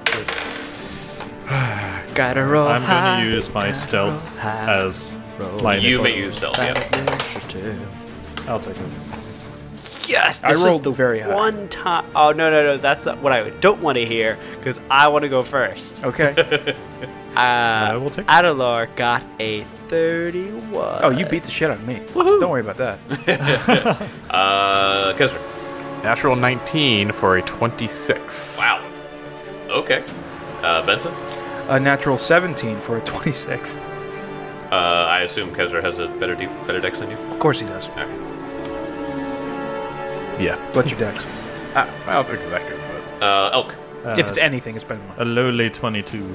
[SPEAKER 5] gotta roll.
[SPEAKER 3] I'm
[SPEAKER 5] high,
[SPEAKER 3] going to use my stealth as my
[SPEAKER 1] You
[SPEAKER 3] initial.
[SPEAKER 1] may use stealth, yeah.
[SPEAKER 3] I'll take it.
[SPEAKER 5] Yes,
[SPEAKER 4] I
[SPEAKER 5] this
[SPEAKER 4] rolled
[SPEAKER 5] is the
[SPEAKER 4] very high.
[SPEAKER 5] one time. Oh no! That's not what I don't want to hear because I want to go first.
[SPEAKER 4] Okay.
[SPEAKER 3] I will take it.
[SPEAKER 5] Adelor got a 31.
[SPEAKER 4] Oh, you beat the shit out of me. Don't worry about that.
[SPEAKER 1] Kezra.
[SPEAKER 6] Natural 19 for a 26.
[SPEAKER 1] Wow. Okay. Benson?
[SPEAKER 4] A natural 17 for a 26.
[SPEAKER 1] I assume Kezra has a better dex than you?
[SPEAKER 4] Of course he does.
[SPEAKER 1] Okay.
[SPEAKER 6] Yeah.
[SPEAKER 4] What's your dex?
[SPEAKER 6] I don't think it's that good, but...
[SPEAKER 1] Elk.
[SPEAKER 4] If it's anything, it's better than mine.
[SPEAKER 3] A lowly 22.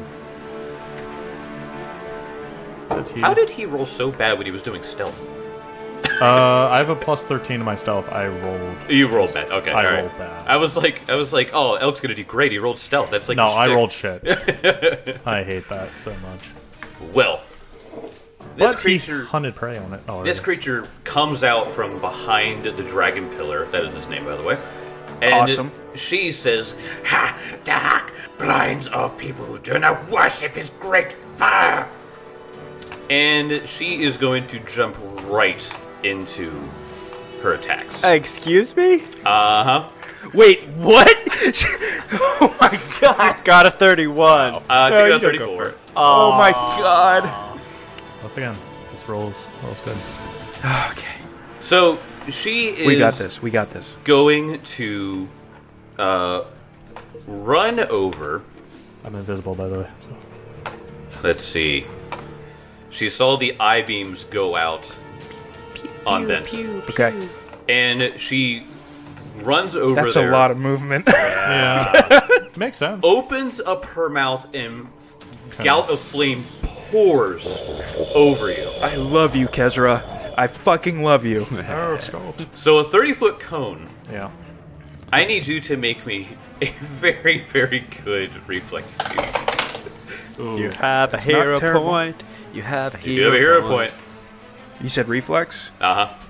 [SPEAKER 1] How did he roll so bad when he was doing stealth?
[SPEAKER 3] I have a plus 13 to my stealth. I rolled.
[SPEAKER 1] You rolled bad. Okay,
[SPEAKER 3] I
[SPEAKER 1] all right.
[SPEAKER 3] rolled bad.
[SPEAKER 1] I was like, oh, Elk's gonna do great. He rolled stealth. That's like
[SPEAKER 3] No,
[SPEAKER 1] his
[SPEAKER 3] I
[SPEAKER 1] shtick.
[SPEAKER 3] rolled shit. I hate that so much.
[SPEAKER 1] Well, this
[SPEAKER 3] But he
[SPEAKER 1] creature,
[SPEAKER 3] hunted prey on it. Oh,
[SPEAKER 1] this creature comes out from behind the dragon pillar. That is his name, by the way. And
[SPEAKER 4] Awesome.
[SPEAKER 1] She says, "Ha! Dark blinds all people who do not worship his great fire." And she is going to jump right into her attacks.
[SPEAKER 5] Excuse me?
[SPEAKER 1] Uh-huh.
[SPEAKER 4] Wait, what?
[SPEAKER 5] Oh my god! Got a 31.
[SPEAKER 1] She got
[SPEAKER 4] you don't
[SPEAKER 1] 34.
[SPEAKER 4] Oh my god.
[SPEAKER 3] Once again, just rolls good.
[SPEAKER 4] Okay.
[SPEAKER 1] So she is
[SPEAKER 4] We got this. We got this.
[SPEAKER 1] going to run over.
[SPEAKER 3] I'm invisible, by the way. So.
[SPEAKER 1] Let's see. She saw the eye beams go out on Benson.
[SPEAKER 4] Okay.
[SPEAKER 1] And she runs over
[SPEAKER 4] That's
[SPEAKER 1] there.
[SPEAKER 4] a lot of movement.
[SPEAKER 3] Yeah. Makes sense.
[SPEAKER 1] opens up her mouth and gout of flame pours over you.
[SPEAKER 4] I love you, Kezra. I fucking love you.
[SPEAKER 3] Oh, skull.
[SPEAKER 1] So a 30-foot cone.
[SPEAKER 3] Yeah.
[SPEAKER 1] I need you to make me a very, very good reflex check.
[SPEAKER 5] You have a
[SPEAKER 4] not
[SPEAKER 5] hero
[SPEAKER 4] terrible.
[SPEAKER 5] point. You have a
[SPEAKER 1] You do have a hero point.
[SPEAKER 4] You said reflex?
[SPEAKER 1] Uh huh.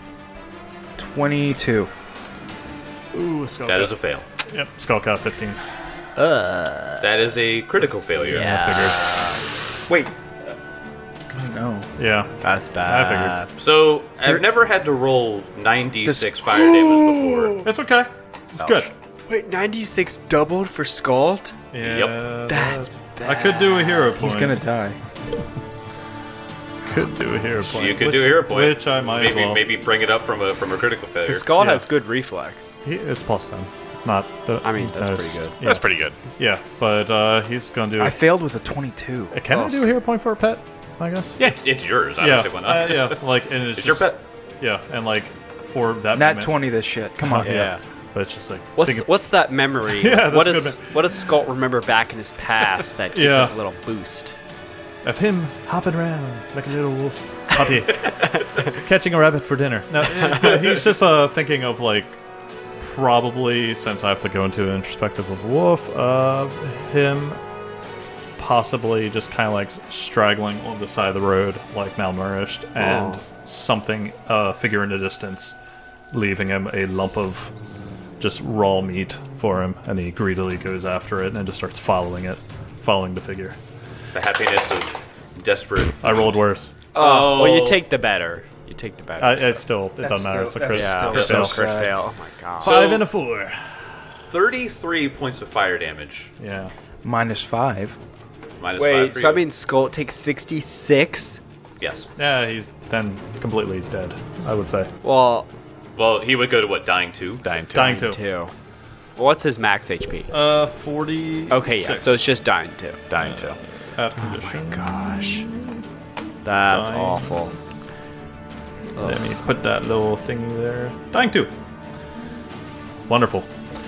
[SPEAKER 4] 22.
[SPEAKER 3] Ooh, skull.
[SPEAKER 1] That is a fail.
[SPEAKER 3] Yep, skull got 15.
[SPEAKER 1] That is a critical failure.
[SPEAKER 4] Wait. No.
[SPEAKER 3] Yeah.
[SPEAKER 5] That's bad.
[SPEAKER 3] I figured.
[SPEAKER 1] So I've never had to roll 96 fire damage before.
[SPEAKER 3] It's okay. It's good.
[SPEAKER 5] Wait, 96 doubled for Scald?
[SPEAKER 3] Yeah.
[SPEAKER 5] That's
[SPEAKER 3] I could do a hero point.
[SPEAKER 4] He's gonna die.
[SPEAKER 3] Could do a hero point.
[SPEAKER 1] You could do a hero point.
[SPEAKER 3] Which I might
[SPEAKER 1] maybe
[SPEAKER 3] as well.
[SPEAKER 1] maybe bring it up from a critical failure.
[SPEAKER 5] Because Scald
[SPEAKER 3] Yeah.
[SPEAKER 5] has good reflex.
[SPEAKER 3] It's plus 10. It's not.
[SPEAKER 5] I mean, that's pretty good.
[SPEAKER 3] Yeah,
[SPEAKER 6] That's pretty good.
[SPEAKER 3] Yeah, but he's gonna do.
[SPEAKER 4] I failed with a 22.
[SPEAKER 3] Can I do a hero point for a pet? I guess.
[SPEAKER 1] Yeah, it's yours. I
[SPEAKER 3] Yeah.
[SPEAKER 1] don't see why not.
[SPEAKER 3] Yeah. Like, and
[SPEAKER 1] It's your
[SPEAKER 3] just-
[SPEAKER 1] pet.
[SPEAKER 3] Yeah, and like for that.
[SPEAKER 4] Nat
[SPEAKER 3] moment-
[SPEAKER 4] 20 this shit. Come on.
[SPEAKER 3] Yeah. But it's just like. think
[SPEAKER 5] What's that memory?
[SPEAKER 3] Yeah,
[SPEAKER 5] what
[SPEAKER 3] that's
[SPEAKER 5] does
[SPEAKER 3] good.
[SPEAKER 5] what does Scald remember back in his past that gives
[SPEAKER 3] Yeah.
[SPEAKER 5] it a little boost?
[SPEAKER 3] of him hopping around like a little wolf puppy, catching a rabbit for dinner. No, he's just thinking of like probably, since I have to go into an introspective of a wolf, him possibly just kind of like straggling on the side of the road, like malnourished, and something figure in the distance, leaving him a lump of just raw meat for him, and he greedily goes after it and just starts following the figure.
[SPEAKER 1] The happiness of desperate.
[SPEAKER 3] I rolled worse.
[SPEAKER 5] Oh, well, you take the better. You take the better.
[SPEAKER 3] It doesn't matter. It's a crit.
[SPEAKER 5] yeah,
[SPEAKER 3] crit
[SPEAKER 5] so
[SPEAKER 3] fail.
[SPEAKER 5] crit fail. Oh my god.
[SPEAKER 3] 5 and a 4.
[SPEAKER 1] 33 points of fire damage.
[SPEAKER 3] Yeah.
[SPEAKER 4] Minus 5.
[SPEAKER 1] Minus 5
[SPEAKER 5] Wait,
[SPEAKER 1] for
[SPEAKER 5] so
[SPEAKER 1] you.
[SPEAKER 5] I mean Scald takes 66?
[SPEAKER 1] Yes.
[SPEAKER 3] Yeah, he's then completely dead, I would say.
[SPEAKER 5] Well,
[SPEAKER 1] Well, he would go to what, dying 2?
[SPEAKER 6] Dying too.
[SPEAKER 3] Dying 2.
[SPEAKER 5] 2. What's his max HP?
[SPEAKER 3] 40.
[SPEAKER 5] Okay, yeah, so it's just dying 2.
[SPEAKER 6] Dying too.
[SPEAKER 3] condition.
[SPEAKER 5] Gosh. That's
[SPEAKER 3] Dying.
[SPEAKER 5] awful.
[SPEAKER 3] Let me put that little thingy there. Dying 2. Wonderful.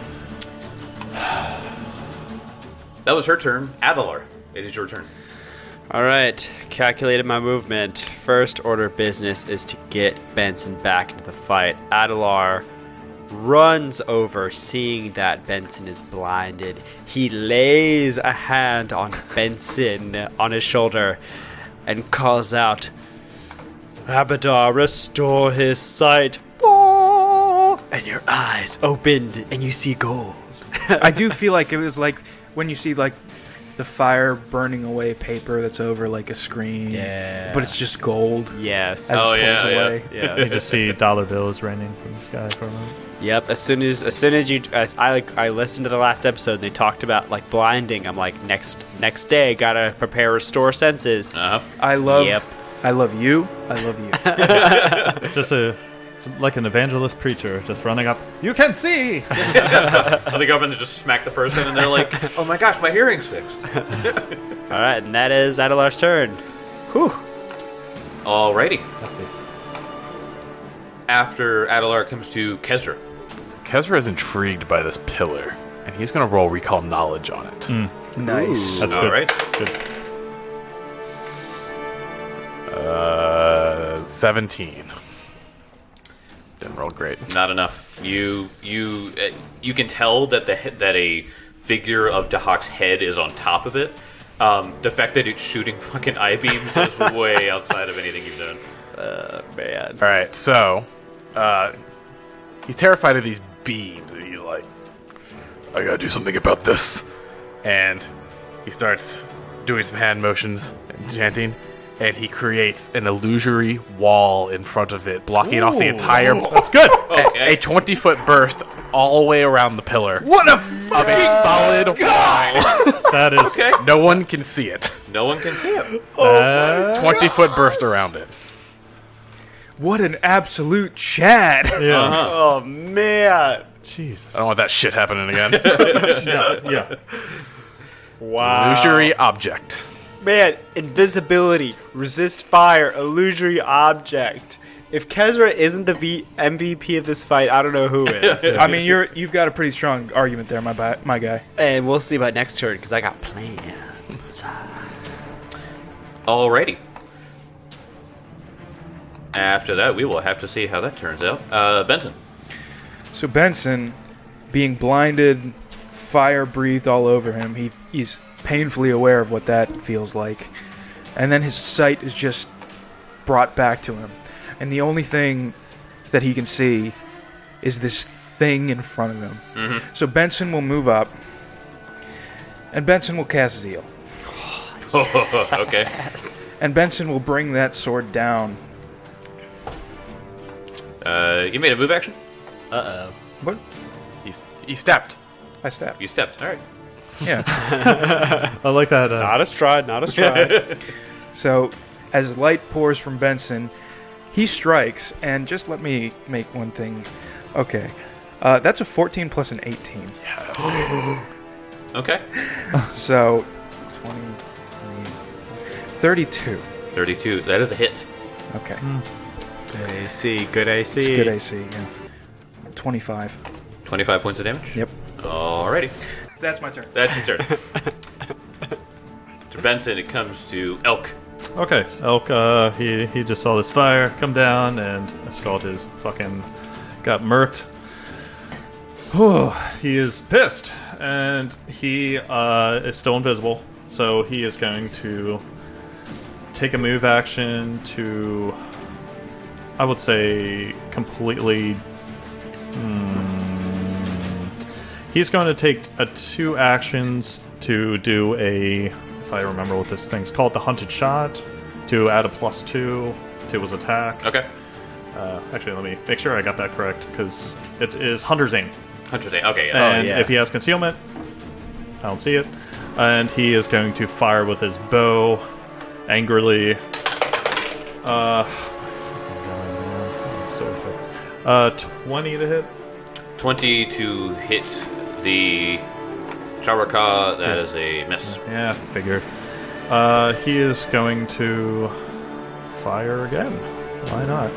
[SPEAKER 1] That was her turn. Adelar, it is your turn.
[SPEAKER 5] Alright, calculated my movement. First order of business is to get Benson back into the fight. Adelar runs over, seeing that Benson is blinded. He lays a hand on Benson on his shoulder and calls out, Abadar, restore his sight. And your eyes opened and you see gold.
[SPEAKER 4] I do feel like it was like when you see like the fire burning away paper that's over like a screen.
[SPEAKER 5] Yeah.
[SPEAKER 4] But it's just gold.
[SPEAKER 5] Yes.
[SPEAKER 4] As
[SPEAKER 1] Oh,
[SPEAKER 4] it
[SPEAKER 1] yeah,
[SPEAKER 4] pulls
[SPEAKER 1] yeah.
[SPEAKER 4] away.
[SPEAKER 3] You just see dollar bills raining from the sky for a moment.
[SPEAKER 5] Yep. As soon as you, I listened to the last episode. They talked about like blinding. I'm like next day, gotta prepare restore senses.
[SPEAKER 1] Uh-huh.
[SPEAKER 4] I love
[SPEAKER 5] Yep.
[SPEAKER 4] I love you. I love you.
[SPEAKER 3] Just like an evangelist preacher, just running up. You can see!
[SPEAKER 1] I think I'm going to just smack the person, and they're like, oh my gosh, my hearing's fixed.
[SPEAKER 5] All right, and that is Adelar's turn.
[SPEAKER 1] Alrighty. After Adelar comes to Kezra.
[SPEAKER 6] Kezra is intrigued by this pillar, and he's going to roll recall knowledge on it.
[SPEAKER 4] Nice.
[SPEAKER 3] That's good.
[SPEAKER 1] Alright.
[SPEAKER 3] Good.
[SPEAKER 6] 17. Didn't roll great.
[SPEAKER 1] Not enough. You can tell that that a figure of Dahak's head is on top of it. The fact that it's shooting fucking eye beams is way outside of anything you've done.
[SPEAKER 5] Man.
[SPEAKER 6] All right, so he's terrified of these beams, and he's like, "I gotta do something about this." And he starts doing some hand motions and chanting, and he creates an illusory wall in front of it, blocking off the entire.
[SPEAKER 3] That's good!
[SPEAKER 1] Okay.
[SPEAKER 6] A 20-foot burst all the way around the pillar.
[SPEAKER 4] What a
[SPEAKER 6] Of a solid wall.
[SPEAKER 3] That is.
[SPEAKER 1] Okay.
[SPEAKER 6] No one can see it.
[SPEAKER 1] No one can see it.
[SPEAKER 6] 20-foot burst around it.
[SPEAKER 4] what an absolute Chad.
[SPEAKER 3] Yeah.
[SPEAKER 1] Uh-huh.
[SPEAKER 6] Oh man!
[SPEAKER 3] Jesus.
[SPEAKER 6] I don't want that shit happening again.
[SPEAKER 3] Yeah.
[SPEAKER 5] Wow.
[SPEAKER 6] Illusory object.
[SPEAKER 5] Man, invisibility, resist fire, illusory object.
[SPEAKER 7] If Kezra isn't the MVP of this fight, I don't know who is.
[SPEAKER 4] I mean, you've got a pretty strong argument there, my guy.
[SPEAKER 5] And we'll see about next turn, because I got plans.
[SPEAKER 1] Alrighty. After that, we will have to see how that turns out. Benson.
[SPEAKER 4] So Benson, being blinded, fire breathed all over him, he's painfully aware of what that feels like. And then his sight is just brought back to him. And the only thing that he can see is this thing in front of him.
[SPEAKER 1] Mm-hmm.
[SPEAKER 4] So Benson will move up, and Benson will cast Zeal.
[SPEAKER 1] Okay.
[SPEAKER 4] And Benson will bring that sword down.
[SPEAKER 1] You made a move action?
[SPEAKER 5] Uh-oh.
[SPEAKER 4] What?
[SPEAKER 6] He stepped.
[SPEAKER 4] I stabbed.
[SPEAKER 1] You stepped. All right.
[SPEAKER 4] Yeah.
[SPEAKER 3] I like that.
[SPEAKER 7] Not a stride, not a stride.
[SPEAKER 4] So, as light pours from Benson, he strikes, and just let me make one thing. Okay. That's a 14 plus an 18.
[SPEAKER 1] Okay.
[SPEAKER 4] So, 20, 32.
[SPEAKER 1] 32. That is a hit.
[SPEAKER 4] Okay.
[SPEAKER 7] Good AC, good AC.
[SPEAKER 4] It's good AC, yeah. 25.
[SPEAKER 1] 25 points of damage?
[SPEAKER 4] Yep.
[SPEAKER 1] Alrighty.
[SPEAKER 4] That's my turn.
[SPEAKER 1] That's your turn. To Benson, it comes to Elk.
[SPEAKER 3] Okay, Elk, he just saw this fire come down, and Scald is fucking got murked. Whew, he is pissed, and he is still invisible, so he is going to take a move action to, I would say, completely... He's going to take 2 actions to do a, if I remember what this thing's called, the Hunted Shot, to add a +2 to his attack.
[SPEAKER 1] Okay.
[SPEAKER 3] Actually, let me make sure I got that correct, because it is Hunter's Aim.
[SPEAKER 1] Hunter's Aim. Okay, yeah.
[SPEAKER 3] And if he has concealment, I don't see it. And he is going to fire with his bow, angrily. I'm so pissed. 20 to hit.
[SPEAKER 1] 20 to hit the Charaka. That is a miss.
[SPEAKER 3] Yeah, figured. He is going to fire again. Why not?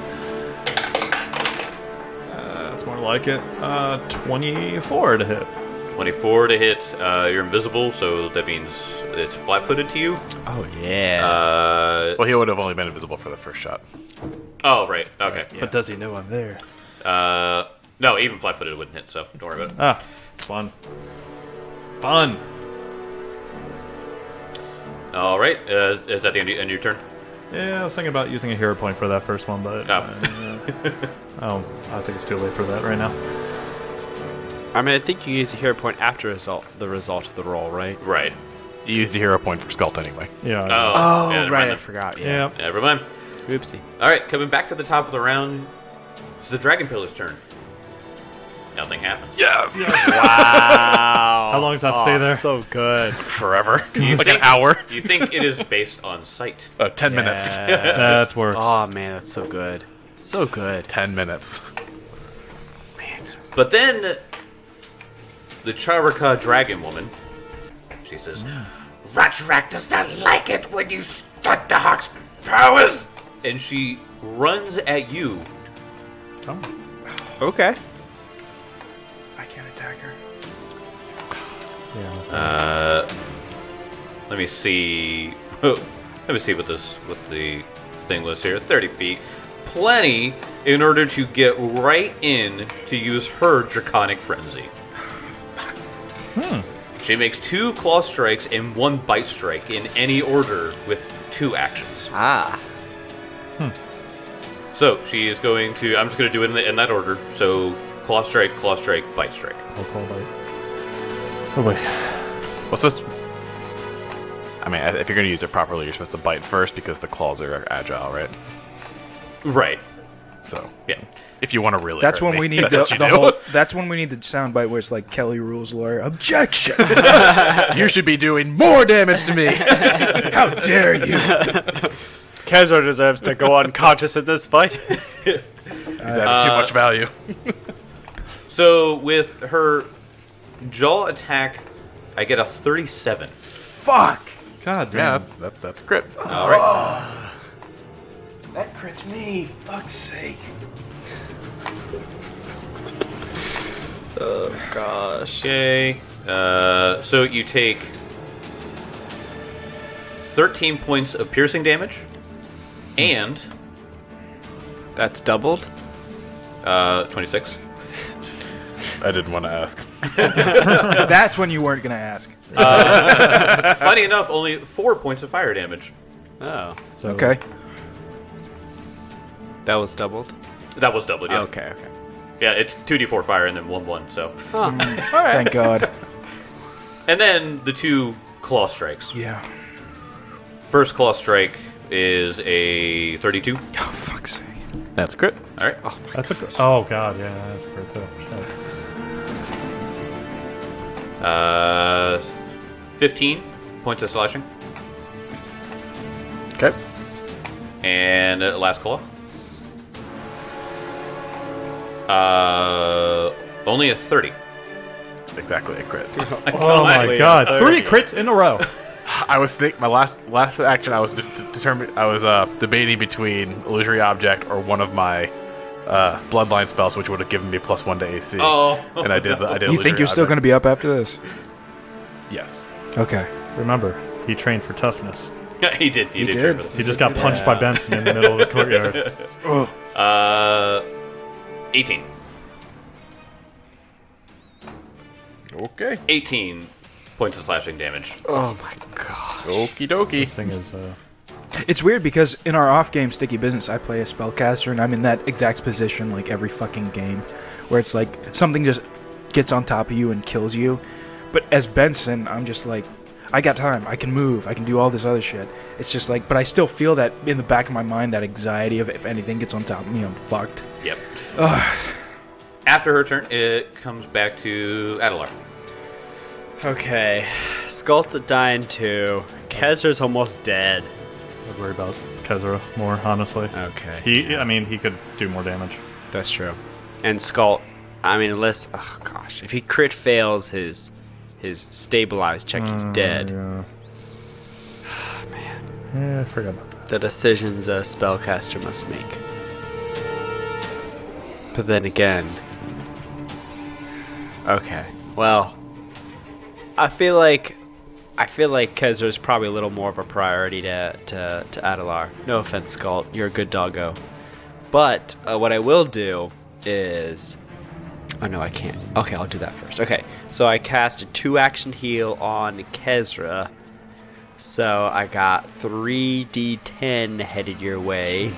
[SPEAKER 3] That's more like it. 24 to hit.
[SPEAKER 1] 24 to hit. You're invisible, so that means it's flat-footed to you.
[SPEAKER 7] Oh, yeah.
[SPEAKER 6] Well, he would have only been invisible for the first shot.
[SPEAKER 1] Oh, right. Okay.
[SPEAKER 8] But does he know I'm there?
[SPEAKER 1] No, even flat-footed wouldn't hit, so don't worry about it.
[SPEAKER 3] Ah, fun. Fun.
[SPEAKER 1] All right. Is that the end of your turn?
[SPEAKER 3] Yeah, I was thinking about using a hero point for that first one, but
[SPEAKER 1] Oh.
[SPEAKER 3] I think it's too late for that right now.
[SPEAKER 7] I mean, I think you use a hero point after the result of the roll, right?
[SPEAKER 1] Right.
[SPEAKER 6] You used the hero point for Skult anyway.
[SPEAKER 3] Yeah.
[SPEAKER 1] Oh, yeah, never
[SPEAKER 7] right,
[SPEAKER 1] mind
[SPEAKER 7] I
[SPEAKER 1] then.
[SPEAKER 7] forgot.
[SPEAKER 3] Yeah.
[SPEAKER 1] Never mind.
[SPEAKER 7] Oopsie.
[SPEAKER 1] All right, coming back to the top of the round. It's the Dragon Pillar's turn. Nothing happens.
[SPEAKER 6] Yes!
[SPEAKER 7] Wow.
[SPEAKER 3] How long does that stay there?
[SPEAKER 7] So good.
[SPEAKER 6] Forever.
[SPEAKER 1] You
[SPEAKER 6] Like
[SPEAKER 1] think-
[SPEAKER 6] an hour.
[SPEAKER 1] You think it is based on sight.
[SPEAKER 6] 10 minutes.
[SPEAKER 3] That works.
[SPEAKER 7] Oh, man, that's so good. So good.
[SPEAKER 6] 10 minutes.
[SPEAKER 1] But then, the Charaka Dragon Woman, she says, Ratcharak does not like it when you stunt the Hawk's powers! And she runs at you.
[SPEAKER 7] Okay.
[SPEAKER 4] I can't attack her.
[SPEAKER 3] Yeah.
[SPEAKER 1] Let me see. Let me see what the thing was here. 30 feet. Plenty in order to get right in to use her Draconic Frenzy. She makes 2 claw strikes and 1 bite strike in any order with 2 actions.
[SPEAKER 5] Ah.
[SPEAKER 1] So she is going to. I'm just going to do it in that order. So claw strike, bite strike.
[SPEAKER 3] I'll call that. Oh boy.
[SPEAKER 6] Well, supposed to, I mean, if you're going to use it properly, you're supposed to bite first because the claws are agile, right?
[SPEAKER 1] Right.
[SPEAKER 6] So,
[SPEAKER 1] Yeah.
[SPEAKER 6] if you want to really
[SPEAKER 4] That's
[SPEAKER 6] hurt
[SPEAKER 4] when
[SPEAKER 6] me,
[SPEAKER 4] we need
[SPEAKER 6] that's
[SPEAKER 4] the
[SPEAKER 6] what you do.
[SPEAKER 4] whole. That's when we need the soundbite where it's like Kelly Rules lawyer. Objection!
[SPEAKER 6] You should be doing more damage to me.
[SPEAKER 4] How dare you!
[SPEAKER 7] Kezra deserves to go unconscious at this fight.
[SPEAKER 6] He's added too much value.
[SPEAKER 1] So with her jaw attack, I get a 37.
[SPEAKER 4] Fuck!
[SPEAKER 3] God
[SPEAKER 6] Yeah,
[SPEAKER 3] damn.
[SPEAKER 6] that's a crit.
[SPEAKER 1] All right.
[SPEAKER 4] That crits me. Fuck's sake.
[SPEAKER 5] Oh gosh.
[SPEAKER 1] Okay. So you take 13 points of piercing damage, and
[SPEAKER 5] That's doubled?
[SPEAKER 1] 26.
[SPEAKER 6] I didn't want to ask.
[SPEAKER 4] That's when you weren't gonna ask.
[SPEAKER 1] Funny enough, only 4 points of fire damage.
[SPEAKER 5] Oh.
[SPEAKER 3] So,
[SPEAKER 4] Okay.
[SPEAKER 5] That was doubled?
[SPEAKER 1] That was doubled, yeah.
[SPEAKER 5] Okay.
[SPEAKER 1] Yeah, it's 2d4 fire and then 1/1, so.
[SPEAKER 4] Thank God.
[SPEAKER 1] And then the 2 claw strikes.
[SPEAKER 4] Yeah.
[SPEAKER 1] First claw strike is a 32.
[SPEAKER 4] Oh, fuck's sake.
[SPEAKER 6] That's a crit.
[SPEAKER 1] All right.
[SPEAKER 3] That's a. Oh god, yeah, that's a crit too. Shit.
[SPEAKER 1] 15 points of slashing.
[SPEAKER 6] Okay.
[SPEAKER 1] And last claw. Only a 30.
[SPEAKER 6] Exactly a crit.
[SPEAKER 3] Oh my god, 3 crits in a row.
[SPEAKER 6] I was thinking my last action. I was determined. I was debating between illusory object or one of my bloodline spells, which would have given me +1 to AC.
[SPEAKER 1] Oh.
[SPEAKER 6] And I did. I did.
[SPEAKER 4] You think you're still gonna be up after this?
[SPEAKER 6] Yes.
[SPEAKER 4] Okay.
[SPEAKER 3] Remember, he trained for toughness.
[SPEAKER 1] he did. He did.
[SPEAKER 4] did.
[SPEAKER 1] turn for this.
[SPEAKER 3] He just got punched by Benson in the middle of the courtyard.
[SPEAKER 1] 18.
[SPEAKER 6] Okay.
[SPEAKER 1] 18 points of slashing damage.
[SPEAKER 5] Oh my god.
[SPEAKER 6] Okie dokie.
[SPEAKER 3] This thing is.
[SPEAKER 4] It's weird because in our off-game Sticky Business, I play a spellcaster, and I'm in that exact position like every fucking game, where it's like something just gets on top of you and kills you. But as Benson, I'm just like, I got time. I can move. I can do all this other shit. It's just like, but I still feel that in the back of my mind, that anxiety of if anything gets on top of me, I'm fucked.
[SPEAKER 1] Yep. After her turn, it comes back to Adelar.
[SPEAKER 5] Okay. Skull's dying too. Kezra's almost dead.
[SPEAKER 3] I'd worry about Kezra more, honestly.
[SPEAKER 5] Okay.
[SPEAKER 3] He could do more damage.
[SPEAKER 5] That's true. And Skull, I mean, unless, oh gosh, if he crit fails his stabilize check, he's dead.
[SPEAKER 3] Yeah.
[SPEAKER 5] Man.
[SPEAKER 3] Yeah, I forgot about that.
[SPEAKER 5] The decisions a spellcaster must make. But then again, okay. Well, I feel like Kezra is probably a little more of a priority to Adelar. No offense, Skull. You're a good doggo. But what I will do is... Oh, no, I can't. Okay, I'll do that first. Okay, so I cast a 2-action heal on Kezra. So I got 3d10 headed your way.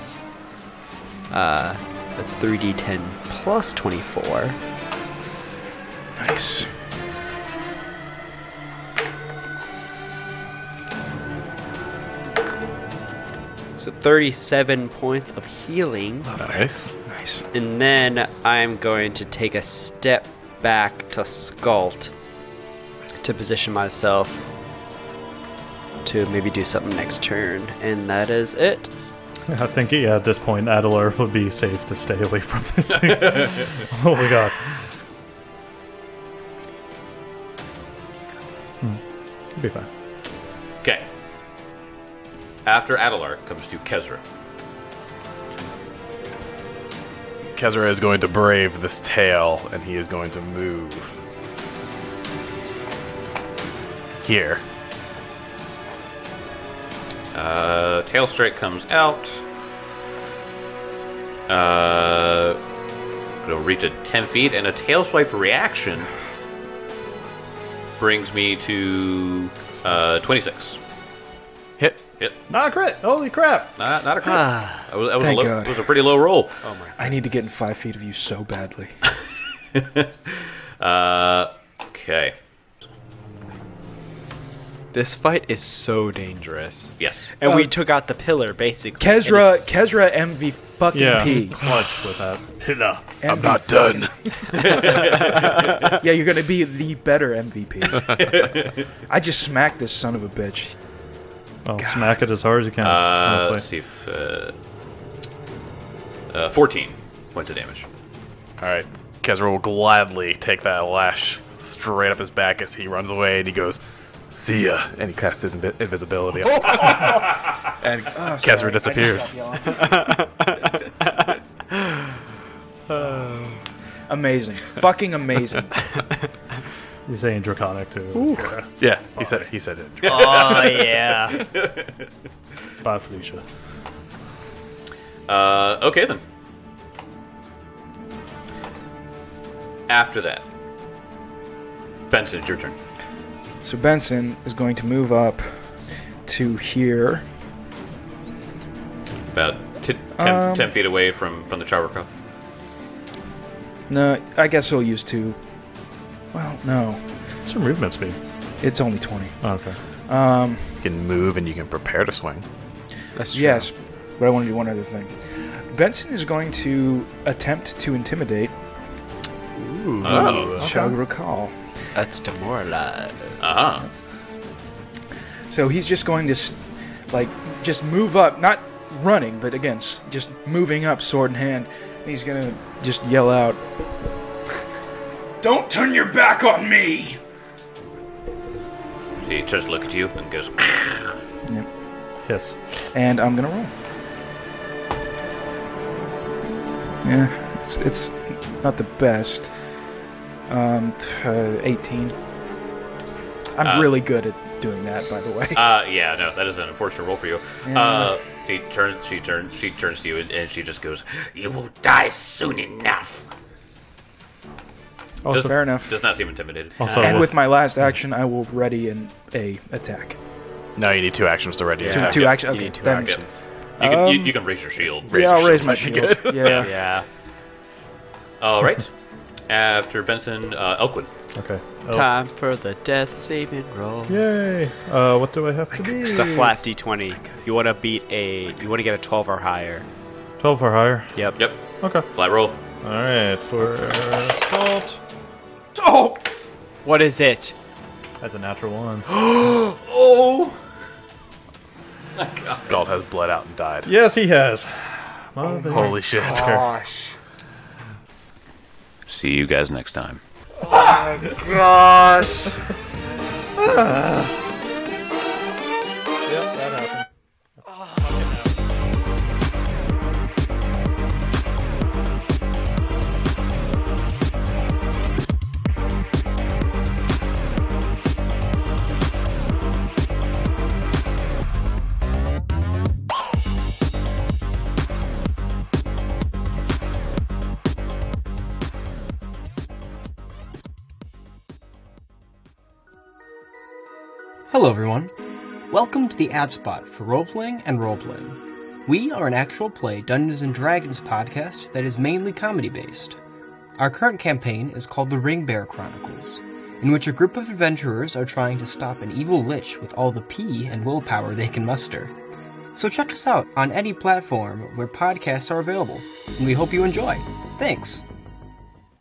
[SPEAKER 5] That's 3d10 plus 24.
[SPEAKER 4] Nice.
[SPEAKER 5] So 37 points of healing.
[SPEAKER 6] Nice.
[SPEAKER 4] Nice.
[SPEAKER 5] And then I'm going to take a step back to Skult to position myself to maybe do something next turn. And that is it.
[SPEAKER 3] I think, at this point, Adelar would be safe to stay away from this thing. Oh my god. It'll be fine.
[SPEAKER 1] Okay. After Adelar comes to Kezra.
[SPEAKER 6] Kezra is going to brave this tail, and he is going to move here.
[SPEAKER 1] Tail Strike comes out. It'll reach at 10 feet, and a Tail Swipe reaction brings me to 26.
[SPEAKER 6] Hit.
[SPEAKER 1] Hit.
[SPEAKER 3] Not a crit! Holy crap!
[SPEAKER 1] Not a crit. That was
[SPEAKER 4] Thank
[SPEAKER 1] a
[SPEAKER 4] God.
[SPEAKER 1] it was a pretty low roll.
[SPEAKER 4] I need to get in 5 feet of you so badly.
[SPEAKER 1] Okay.
[SPEAKER 5] This fight is so dangerous.
[SPEAKER 1] Yes.
[SPEAKER 5] And we took out the pillar, basically.
[SPEAKER 4] Kezra
[SPEAKER 5] And
[SPEAKER 4] MV fucking
[SPEAKER 3] Yeah,
[SPEAKER 4] P.
[SPEAKER 3] clutch with that. Pillar.
[SPEAKER 6] I'm not done.
[SPEAKER 4] Yeah, you're gonna be the better MVP. I just smacked this son of a bitch.
[SPEAKER 3] Well, smack it as hard as you can.
[SPEAKER 1] Let's
[SPEAKER 3] honestly.
[SPEAKER 1] see if 14 points of damage.
[SPEAKER 6] All right. Kezra will gladly take that lash straight up his back as he runs away, and he goes, See ya. And he casts his invisibility. And Kezra disappears.
[SPEAKER 4] Amazing. Fucking amazing.
[SPEAKER 3] You're saying draconic too.
[SPEAKER 6] Yeah, he said it.
[SPEAKER 7] Oh, yeah.
[SPEAKER 3] Bye, Felicia.
[SPEAKER 1] Okay then. After that, Benson, it's your turn.
[SPEAKER 4] So Benson is going to move up to here.
[SPEAKER 1] About 10 feet away from the Char Crow.
[SPEAKER 4] No, I guess he'll use 2. Well, no.
[SPEAKER 3] What's your movement speed?
[SPEAKER 4] It's only 20.
[SPEAKER 3] Oh, okay.
[SPEAKER 6] You can move and you can prepare to swing.
[SPEAKER 7] That's true.
[SPEAKER 4] Yes, but I want to do one other thing. Benson is going to attempt to intimidate
[SPEAKER 1] Oh.
[SPEAKER 4] Chug Recall.
[SPEAKER 7] That's demoralized.
[SPEAKER 1] Uh-huh.
[SPEAKER 4] So he's just going to, just move up, not running, but again, just moving up, sword in hand. And he's going to just yell out, "Don't turn your back on me!"
[SPEAKER 1] He just looks at you and goes,
[SPEAKER 4] Yep.
[SPEAKER 3] Yes.
[SPEAKER 4] And I'm going to roll. Yeah, it's not the best. 18. I'm really good at doing that, by the way.
[SPEAKER 1] yeah, no, that is an unfortunate roll for you.
[SPEAKER 4] Yeah.
[SPEAKER 1] She turns to you and she just goes, "You will die soon enough."
[SPEAKER 3] Also,
[SPEAKER 4] Fair enough.
[SPEAKER 1] Does not seem intimidated.
[SPEAKER 3] Also,
[SPEAKER 4] And with my last action, I will ready a attack.
[SPEAKER 6] No, you need 2 actions to ready.
[SPEAKER 7] Yeah.
[SPEAKER 4] Two action.
[SPEAKER 7] You
[SPEAKER 4] Okay,
[SPEAKER 7] need 2
[SPEAKER 4] then,
[SPEAKER 7] actions.
[SPEAKER 1] You can raise your shield.
[SPEAKER 4] yeah, I'll
[SPEAKER 6] your
[SPEAKER 4] raise
[SPEAKER 6] shield.
[SPEAKER 4] my
[SPEAKER 6] That'd be
[SPEAKER 4] shield. Yeah.
[SPEAKER 7] Yeah.
[SPEAKER 1] All right. After Benson, Elkwood.
[SPEAKER 3] okay. Oh,
[SPEAKER 7] Time for the death saving roll.
[SPEAKER 3] yay. What do I have to be?
[SPEAKER 7] It's a flat d20. You want to get a 12 or higher.
[SPEAKER 3] 12 or higher.
[SPEAKER 7] Yep.
[SPEAKER 1] Yep.
[SPEAKER 3] Okay.
[SPEAKER 1] Flat roll.
[SPEAKER 3] Alright, for assault.
[SPEAKER 4] Oh!
[SPEAKER 7] What is it?
[SPEAKER 3] That's a natural 1.
[SPEAKER 1] Oh.
[SPEAKER 6] Scald has bled out and died.
[SPEAKER 3] Yes, he has. Mother-
[SPEAKER 6] Holy shit.
[SPEAKER 4] Gosh.
[SPEAKER 1] See you guys next time.
[SPEAKER 3] Yep, that happened.
[SPEAKER 8] Hello everyone. Welcome to the ad spot for role-playing and role-playing. We are an actual play Dungeons & Dragons podcast that is mainly comedy-based. Our current campaign is called the Ring Bear Chronicles, in which a group of adventurers are trying to stop an evil lich with all the pee and willpower they can muster. So check us out on any platform where podcasts are available, and we hope you enjoy. Thanks!